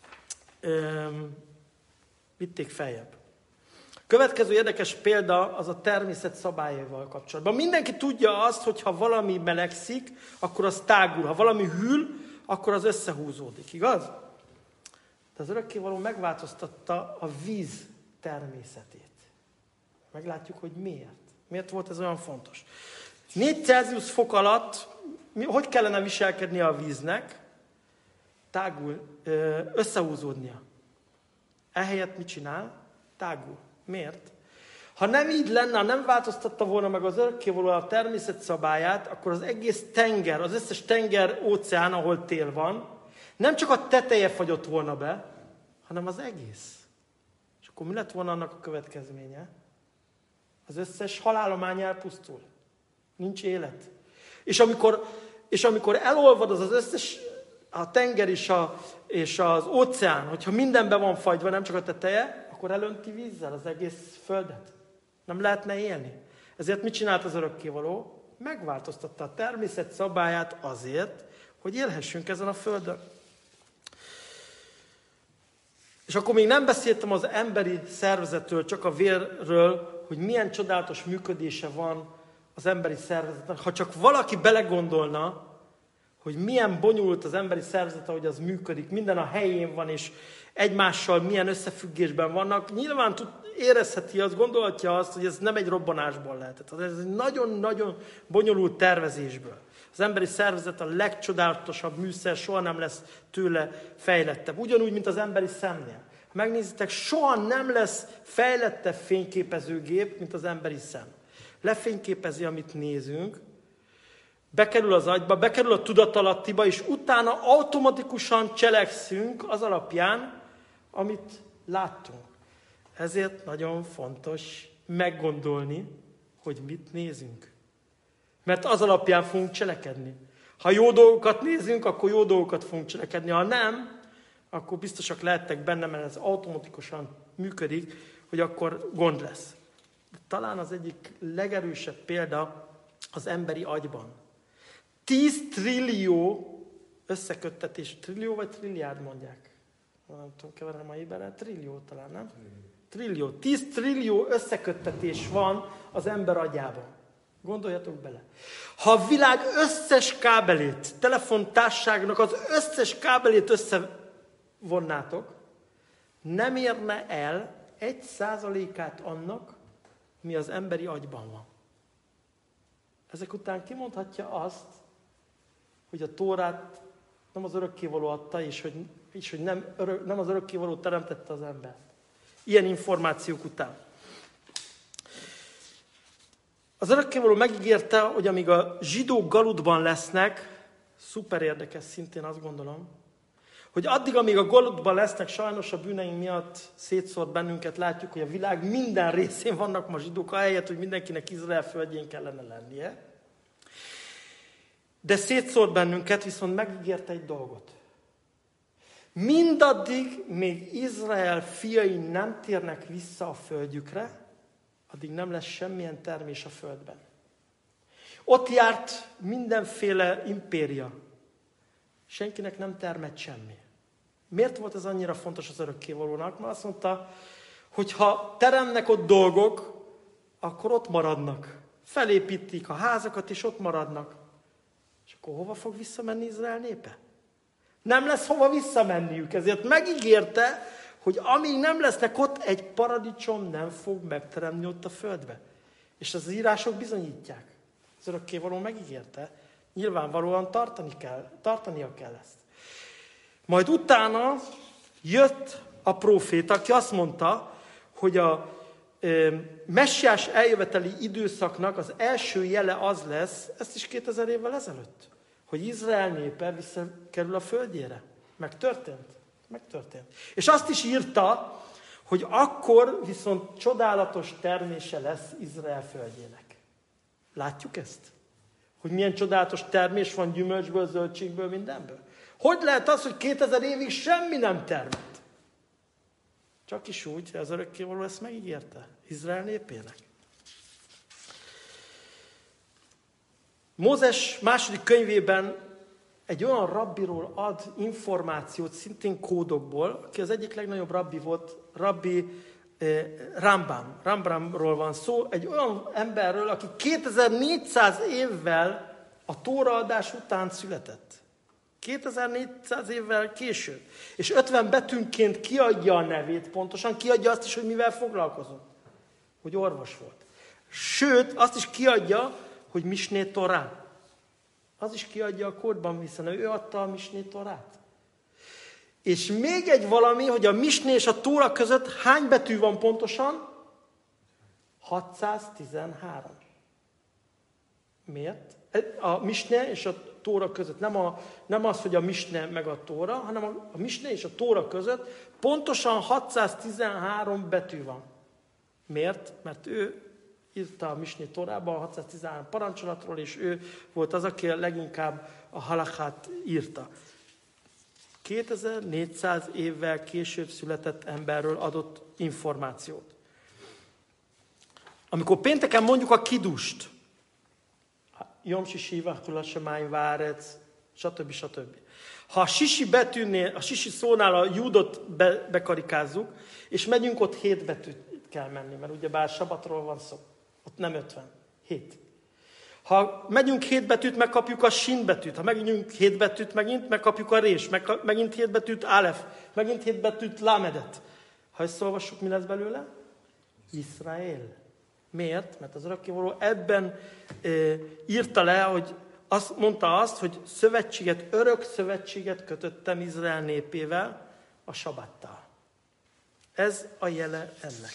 vitték feljebb. Következő érdekes példa az a természet szabályaival kapcsolatban. Mindenki tudja azt, hogy ha valami melegszik, akkor az tágul. Ha valami hűl, akkor az összehúzódik. Igaz? De az örökkévaló megváltoztatta a víz természetét. Meglátjuk, hogy miért. Miért volt ez olyan fontos? 4 Celsius fok alatt hogy kellene viselkednie a víznek? Tágul, összehúzódnia. Ehelyett mit csinál? Tágul. Miért? Ha nem így lenne, ha nem változtatta volna meg az örökkévaló a természet szabályát, akkor az egész tenger, az összes tenger, óceán, ahol tél van, nem csak a teteje fagyott volna be, hanem az egész. És akkor mi lett volna annak a következménye? Az összes halállomány elpusztul. Nincs élet. És amikor elolvad az összes, a tenger és az óceán, hogyha mindenben van fagyva, nem csak a teteje, akkor elönti vízzel az egész földet. Nem lehetne élni. Ezért mit csinált az örökkévaló? Megváltoztatta a természet szabályát azért, hogy élhessünk ezen a földön. És akkor még nem beszéltem az emberi szervezetről, csak a vérről, hogy milyen csodálatos működése van az emberi szervezetnek. Ha csak valaki belegondolna, hogy milyen bonyolult az emberi szervezet, ahogy az működik, minden a helyén van, és egymással milyen összefüggésben vannak, nyilván érezheti azt, gondolhatja azt, hogy ez nem egy robbanásból lehetett. Ez egy nagyon-nagyon bonyolult tervezésből. Az emberi szervezet a legcsodálatosabb műszer, soha nem lesz tőle fejlettebb. Ugyanúgy, mint az emberi szemnél. Ha megnézitek, soha nem lesz fejlettebb fényképezőgép, mint az emberi szem. Lefényképezi, amit nézünk, bekerül az agyba, bekerül a tudatalattiba, és utána automatikusan cselekszünk az alapján, amit láttunk. Ezért nagyon fontos meggondolni, hogy mit nézünk. Mert az alapján fogunk cselekedni. Ha jó dolgokat nézünk, akkor jó dolgokat fogunk cselekedni. Ha nem, akkor biztosak lehettek benne, mert ez automatikusan működik, hogy akkor gond lesz. De talán az egyik legerősebb példa az emberi agyban. 10 trillió összeköttetés. Trillió vagy trilliárd mondják? Nem tudom, keverem a éberrel. Trillió talán, nem? Trillió. 10 trillió összeköttetés van az ember agyában. Gondoljatok bele. Ha a világ összes kábelét, telefontárságnak az összes kábelét összevonnátok, nem érne el 1%-át annak, mi az emberi agyban van. Ezek után kimondhatja azt, hogy a Tórát nem az örökkévaló adta, és hogy nem az örökkévaló teremtette az embert. Ilyen információk után. Az örökkévaló megígérte, hogy amíg a zsidók galudban lesznek, szuper érdekes szintén azt gondolom, hogy addig, amíg a galudban lesznek, sajnos a bűneink miatt szétszórt bennünket, látjuk, hogy a világ minden részén vannak ma zsidók, ahelyett, hogy mindenkinek Izrael földjén kellene lennie. De szétszórt bennünket, viszont megígérte egy dolgot. Mindaddig, még Izrael fiai nem térnek vissza a földjükre, addig nem lesz semmilyen termés a földben. Ott járt mindenféle impéria. Senkinek nem termett semmi. Miért volt ez annyira fontos az örökkévalónak? Mert azt mondta, hogy ha teremnek ott dolgok, akkor ott maradnak. Felépítik a házakat, és ott maradnak. És akkor hova fog visszamenni Izrael népe? Nem lesz hova visszamenniük, ezért megígérte, hogy amíg nem lesznek ott, egy paradicsom nem fog megteremni ott a földbe. És az írások bizonyítják. Az örökkévaló megígérte. Nyilvánvalóan tartania kell ezt. Majd utána jött a próféta, aki azt mondta, hogy a messiás eljöveteli időszaknak az első jele az lesz, ezt is 2000 évvel ezelőtt, hogy Izrael népe visszakerül a földjére. Megtörtént. Megtörtént. És azt is írta, hogy akkor viszont csodálatos termése lesz Izrael földjének. Látjuk ezt? Hogy milyen csodálatos termés van gyümölcsből, zöldségből, mindenből. Hogy lehet az, hogy 2000 évig semmi nem termett? Csak is úgy, hogy az örökkévaló ezt megígérte Izrael népének. Mózes második könyvében egy olyan rabbiról ad információt, szintén kódokból, aki az egyik legnagyobb rabbi volt, rabbi Rambamról van szó, egy olyan emberről, aki 2400 évvel a tóraadás után született. 2400 évvel később. És 50 betűnként kiadja a nevét pontosan, kiadja azt is, hogy mivel foglalkozott. Hogy orvos volt. Sőt, azt is kiadja, hogy Misné Torá. Az is kiadja a kódban, hiszen ő adta a Misné Torát. És még egy valami, hogy a Misné és a Tóra között hány betű van pontosan? 613. Miért? A Misné és a Tóra között. Nem az, hogy a Misné meg a Tóra, hanem a Misné és a Tóra között pontosan 613 betű van. Miért? Mert ő írta a Misné Tórába a 613 parancsolatról, és ő volt az, aki leginkább a halachát írta. 2400 évvel később született emberről adott információt. Amikor pénteken mondjuk a kidust, Jom Sisi, Vachul Shamayim Várec, stb. Ha a sisi betűnél, a sisi szónál a júdot bekarikázzuk, és megyünk, ott 7 betűt kell menni, mert ugyebár sabatról van szó. Ott nem 50, 7. Ha megyünk 7 betűt, megkapjuk a sin betűt. Ha megyünk 7 betűt, megkapjuk a rés. Megint 7 betűt, alef. Megint 7 betűt, lamedet. Ha ezt olvassuk, mi lesz belőle? Izrael. Miért? Mert az örökkévaló ebben írta le, hogy mondta azt, hogy örök szövetséget kötöttem Izrael népével a sabattal. Ez a jele ennek.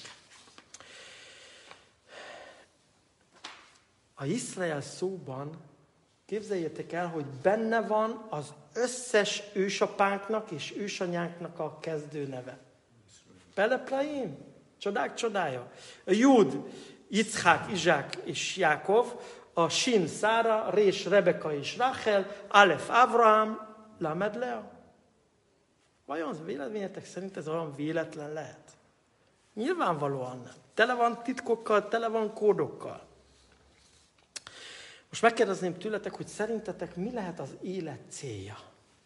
A Izrael szóban képzeljétek el, hogy benne van az összes ősapánknak és ősanyánknak a kezdő neve. Peleplaim, csodák csodája. A Júd, Yitzhák, Izsák és Jákov, a Sin, Szára, Rés, Rebeka és Rachel, Alef, Avraham, Lamed, Lea. Vajon véleményetek szerint ez olyan véletlen lehet? Nyilvánvalóan nem. Tele van titkokkal, tele van kódokkal. Most megkérdezném tőletek, hogy szerintetek mi lehet az élet célja?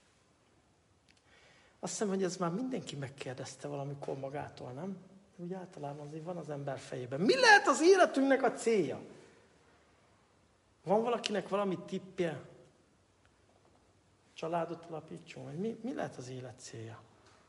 Azt hiszem, hogy ez már mindenki megkérdezte valamikor magától, nem? Úgy általában azért van az ember fejében. Mi lehet az életünknek a célja? Van valakinek valami tippje? Családot alapítson? Vagy mi lehet az élet célja?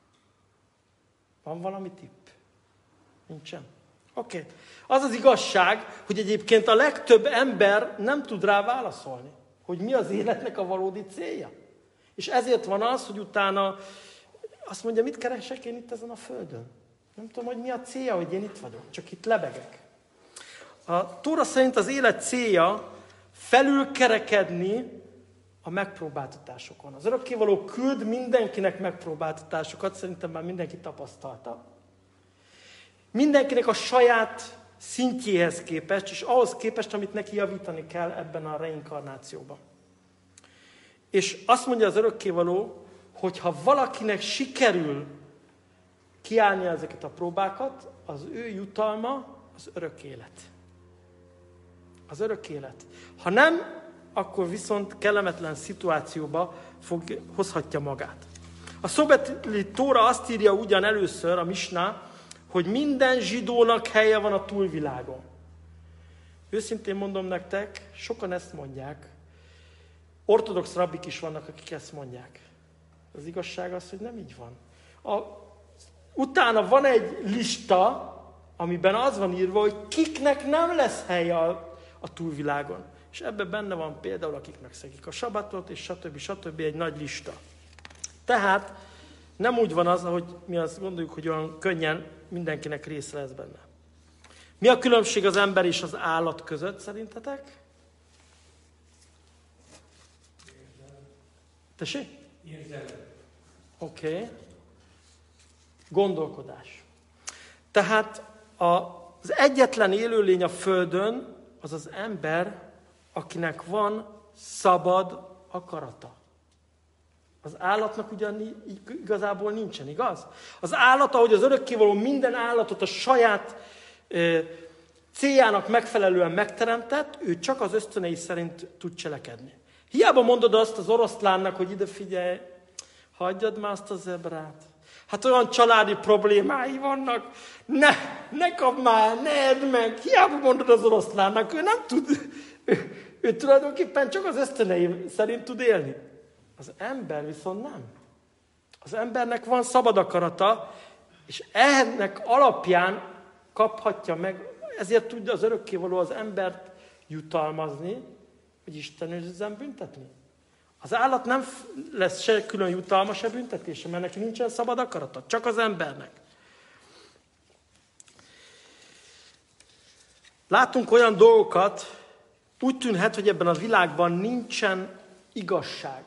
Van valami tipp? Nincsen? Oké. Az az igazság, hogy egyébként a legtöbb ember nem tud rá válaszolni, hogy mi az életnek a valódi célja. És ezért van az, hogy utána azt mondja, mit keresek én itt ezen a földön? Nem tudom, hogy mi a célja, hogy én itt vagyok, csak itt lebegek. A Tóra szerint az élet célja felülkerekedni a megpróbáltatásokon. Az örökkévaló küld mindenkinek megpróbáltatásokat, szerintem már mindenki tapasztalta. Mindenkinek a saját szintjéhez képest, és ahhoz képest, amit neki javítani kell ebben a reinkarnációban. És azt mondja az örökkévaló, hogy ha valakinek sikerül kiállni ezeket a próbákat, az ő jutalma az örök élet. Az örök élet. Ha nem, akkor viszont kellemetlen szituációba hozhatja magát. A szobetli Tóra azt írja ugyan először, a Misna, hogy minden zsidónak helye van a túlvilágon. Őszintén mondom nektek, sokan ezt mondják. Ortodox rabbik is vannak, akik ezt mondják. Az igazság az, hogy nem így van. Utána van egy lista, amiben az van írva, hogy kiknek nem lesz helye a túlvilágon. És ebben benne van például, akik megszegik a sabatot, és stb. Egy nagy lista. Tehát nem úgy van az, ahogy mi azt gondoljuk, hogy olyan könnyen mindenkinek része lesz benne. Mi a különbség az ember és az állat között szerintetek? Tessék? Oké. Gondolkodás. Tehát az egyetlen élőlény a Földön az az ember, akinek van szabad akarata. Az állatnak ugyan igazából nincsen, igaz? Az állat, ahogy az örökkévaló minden állatot a saját céljának megfelelően megteremtett, ő csak az ösztönei szerint tud cselekedni. Hiába mondod azt az oroszlánnak, hogy ide figyelj, hagyjad már azt a zebrát. Hát olyan családi problémái vannak, ne kapd már, ne edd meg. Hiába mondod az oroszlánnak, ő nem tud, ő tulajdonképpen csak az ösztönei szerint tud élni. Az ember viszont nem. Az embernek van szabad akarata, és ennek alapján kaphatja meg, ezért tudja az örökkévaló az embert jutalmazni, hogy Isten őrizzen büntetni. Az állat nem lesz se külön jutalma, se büntetése, mert neki nincsen szabad akarata, csak az embernek. Látunk olyan dolgokat, úgy tűnhet, hogy ebben a világban nincsen igazság.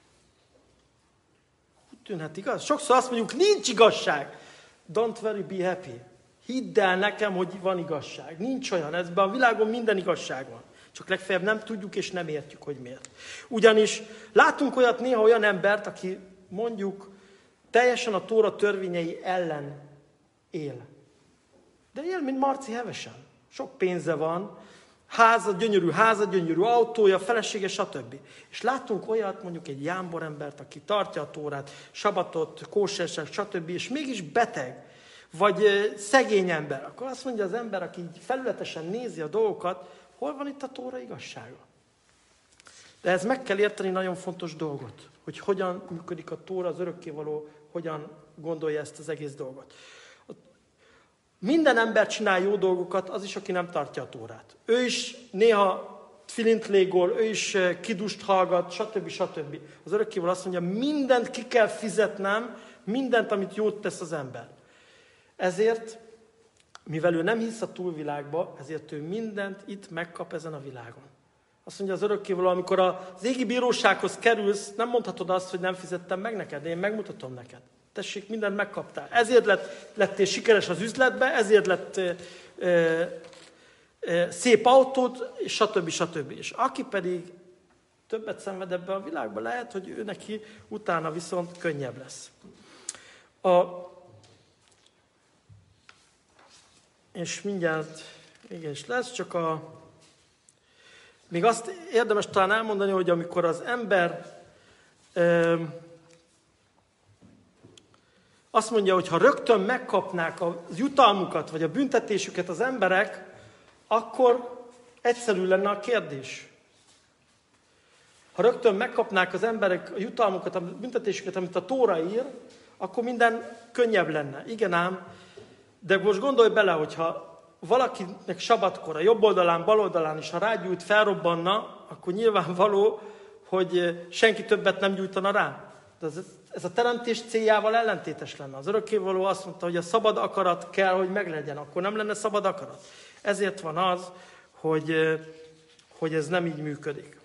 Úgy tűnhet, igaz? Sokszor azt mondjuk, nincs igazság. Don't worry, be happy. Hidd el nekem, hogy van igazság. Nincs olyan, ebben a világon minden igazság van. Csak legfeljebb nem tudjuk és nem értjük, hogy miért. Ugyanis látunk olyat, néha olyan embert, aki mondjuk teljesen a Tóra törvényei ellen él. De él, mint Marci Hevesen. Sok pénze van, háza, gyönyörű autója, felesége, stb. És látunk olyat, mondjuk egy jámbor embert, aki tartja a Tórát, sabatot, kóserság, stb. És mégis beteg, vagy szegény ember. Akkor azt mondja az ember, aki így felületesen nézi a dolgokat, hol van itt a Tóra igazsága? De ez meg kell érteni nagyon fontos dolgot, hogy hogyan működik a Tóra, az örökkévaló, hogyan gondolja ezt az egész dolgot. Minden ember csinál jó dolgokat, az is, aki nem tartja a Tórát. Ő is néha tfilint légol, ő is kidust hallgat, stb. Az örökkévaló azt mondja, mindent ki kell fizetnem, mindent, amit jót tesz az ember. Ezért, mivel ő nem hisz a túlvilágba, ezért ő mindent itt megkap ezen a világon. Azt mondja az örökkévaló, amikor az égi bírósághoz kerülsz, nem mondhatod azt, hogy nem fizettem meg neked, de én megmutatom neked. Tessék, mindent megkaptál. Ezért lettél sikeres az üzletbe, ezért lett szép autód, és stb. És aki pedig többet szenved ebbe a világba, lehet, hogy ő neki utána viszont könnyebb lesz. És mindjárt igenis lesz, csak még azt érdemes talán elmondani, hogy amikor az ember azt mondja, hogy ha rögtön megkapnák a jutalmukat, vagy a büntetésüket az emberek, akkor egyszerű lenne a kérdés. Ha rögtön megkapnák az emberek a jutalmukat, a büntetésüket, amit a Tóra ír, akkor minden könnyebb lenne. Igen ám, de most gondolj bele, hogyha valakinek sabatkor a jobb oldalán, bal oldalán is, ha rágyújt, felrobbanna, akkor nyilvánvaló, hogy senki többet nem gyújtana rá. De ez a teremtés céljával ellentétes lenne. Az örökkévaló azt mondta, hogy a szabad akarat kell, hogy meglegyen, akkor nem lenne szabad akarat. Ezért van az, hogy ez nem így működik.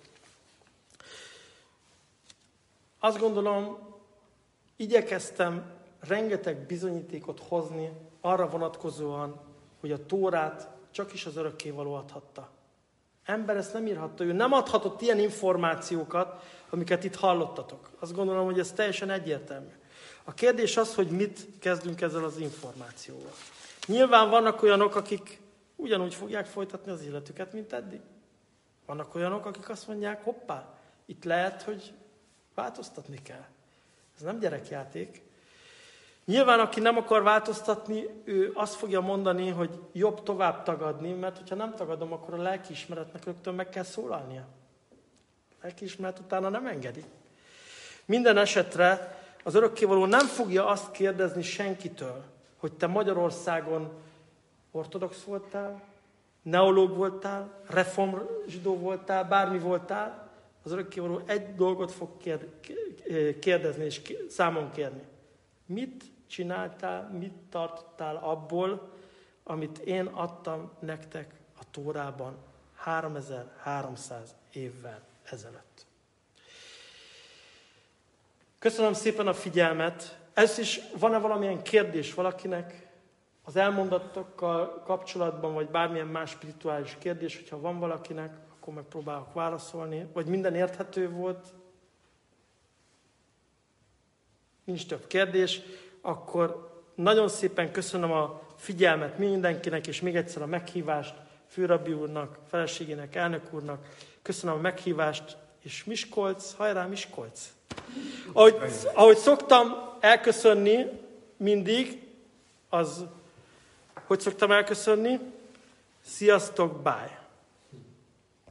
Azt gondolom, igyekeztem rengeteg bizonyítékot hozni arra vonatkozóan, hogy a Tórát csak is az örökkévaló adhatta. Ember ezt nem írhatta, ő nem adhatott ilyen információkat, amiket itt hallottatok. Azt gondolom, hogy ez teljesen egyértelmű. A kérdés az, hogy mit kezdünk ezzel az információval. Nyilván vannak olyanok, akik ugyanúgy fogják folytatni az életüket, mint eddig. Vannak olyanok, akik azt mondják, hoppá, itt lehet, hogy változtatni kell. Ez nem gyerekjáték. Nyilván, aki nem akar változtatni, ő azt fogja mondani, hogy jobb tovább tagadni, mert hogyha nem tagadom, akkor a lelkiismeretnek rögtön meg kell szólalnia. A lelkiismeret utána nem engedi. Minden esetre az örökkévaló nem fogja azt kérdezni senkitől, hogy te Magyarországon ortodox voltál, neológ voltál, reformzsidó voltál, bármi voltál, az örökkévaló egy dolgot fog kérdezni és számon kérni. Mit csináltál, mit tartottál abból, amit én adtam nektek a Tórában 3300 évvel ezelőtt. Köszönöm szépen a figyelmet. Ez is, van-e valamilyen kérdés valakinek az elmondottakkal kapcsolatban, vagy bármilyen más spirituális kérdés, hogyha van valakinek, akkor megpróbálok válaszolni. Vagy minden érthető volt? Nincs több kérdés. Akkor nagyon szépen köszönöm a figyelmet mindenkinek, és még egyszer a meghívást főrabbi úrnak, feleségének, elnök úrnak. Köszönöm a meghívást, és Miskolc, hajrá Miskolc! Ahogy szoktam elköszönni mindig, hogy szoktam elköszönni? Sziasztok, bye!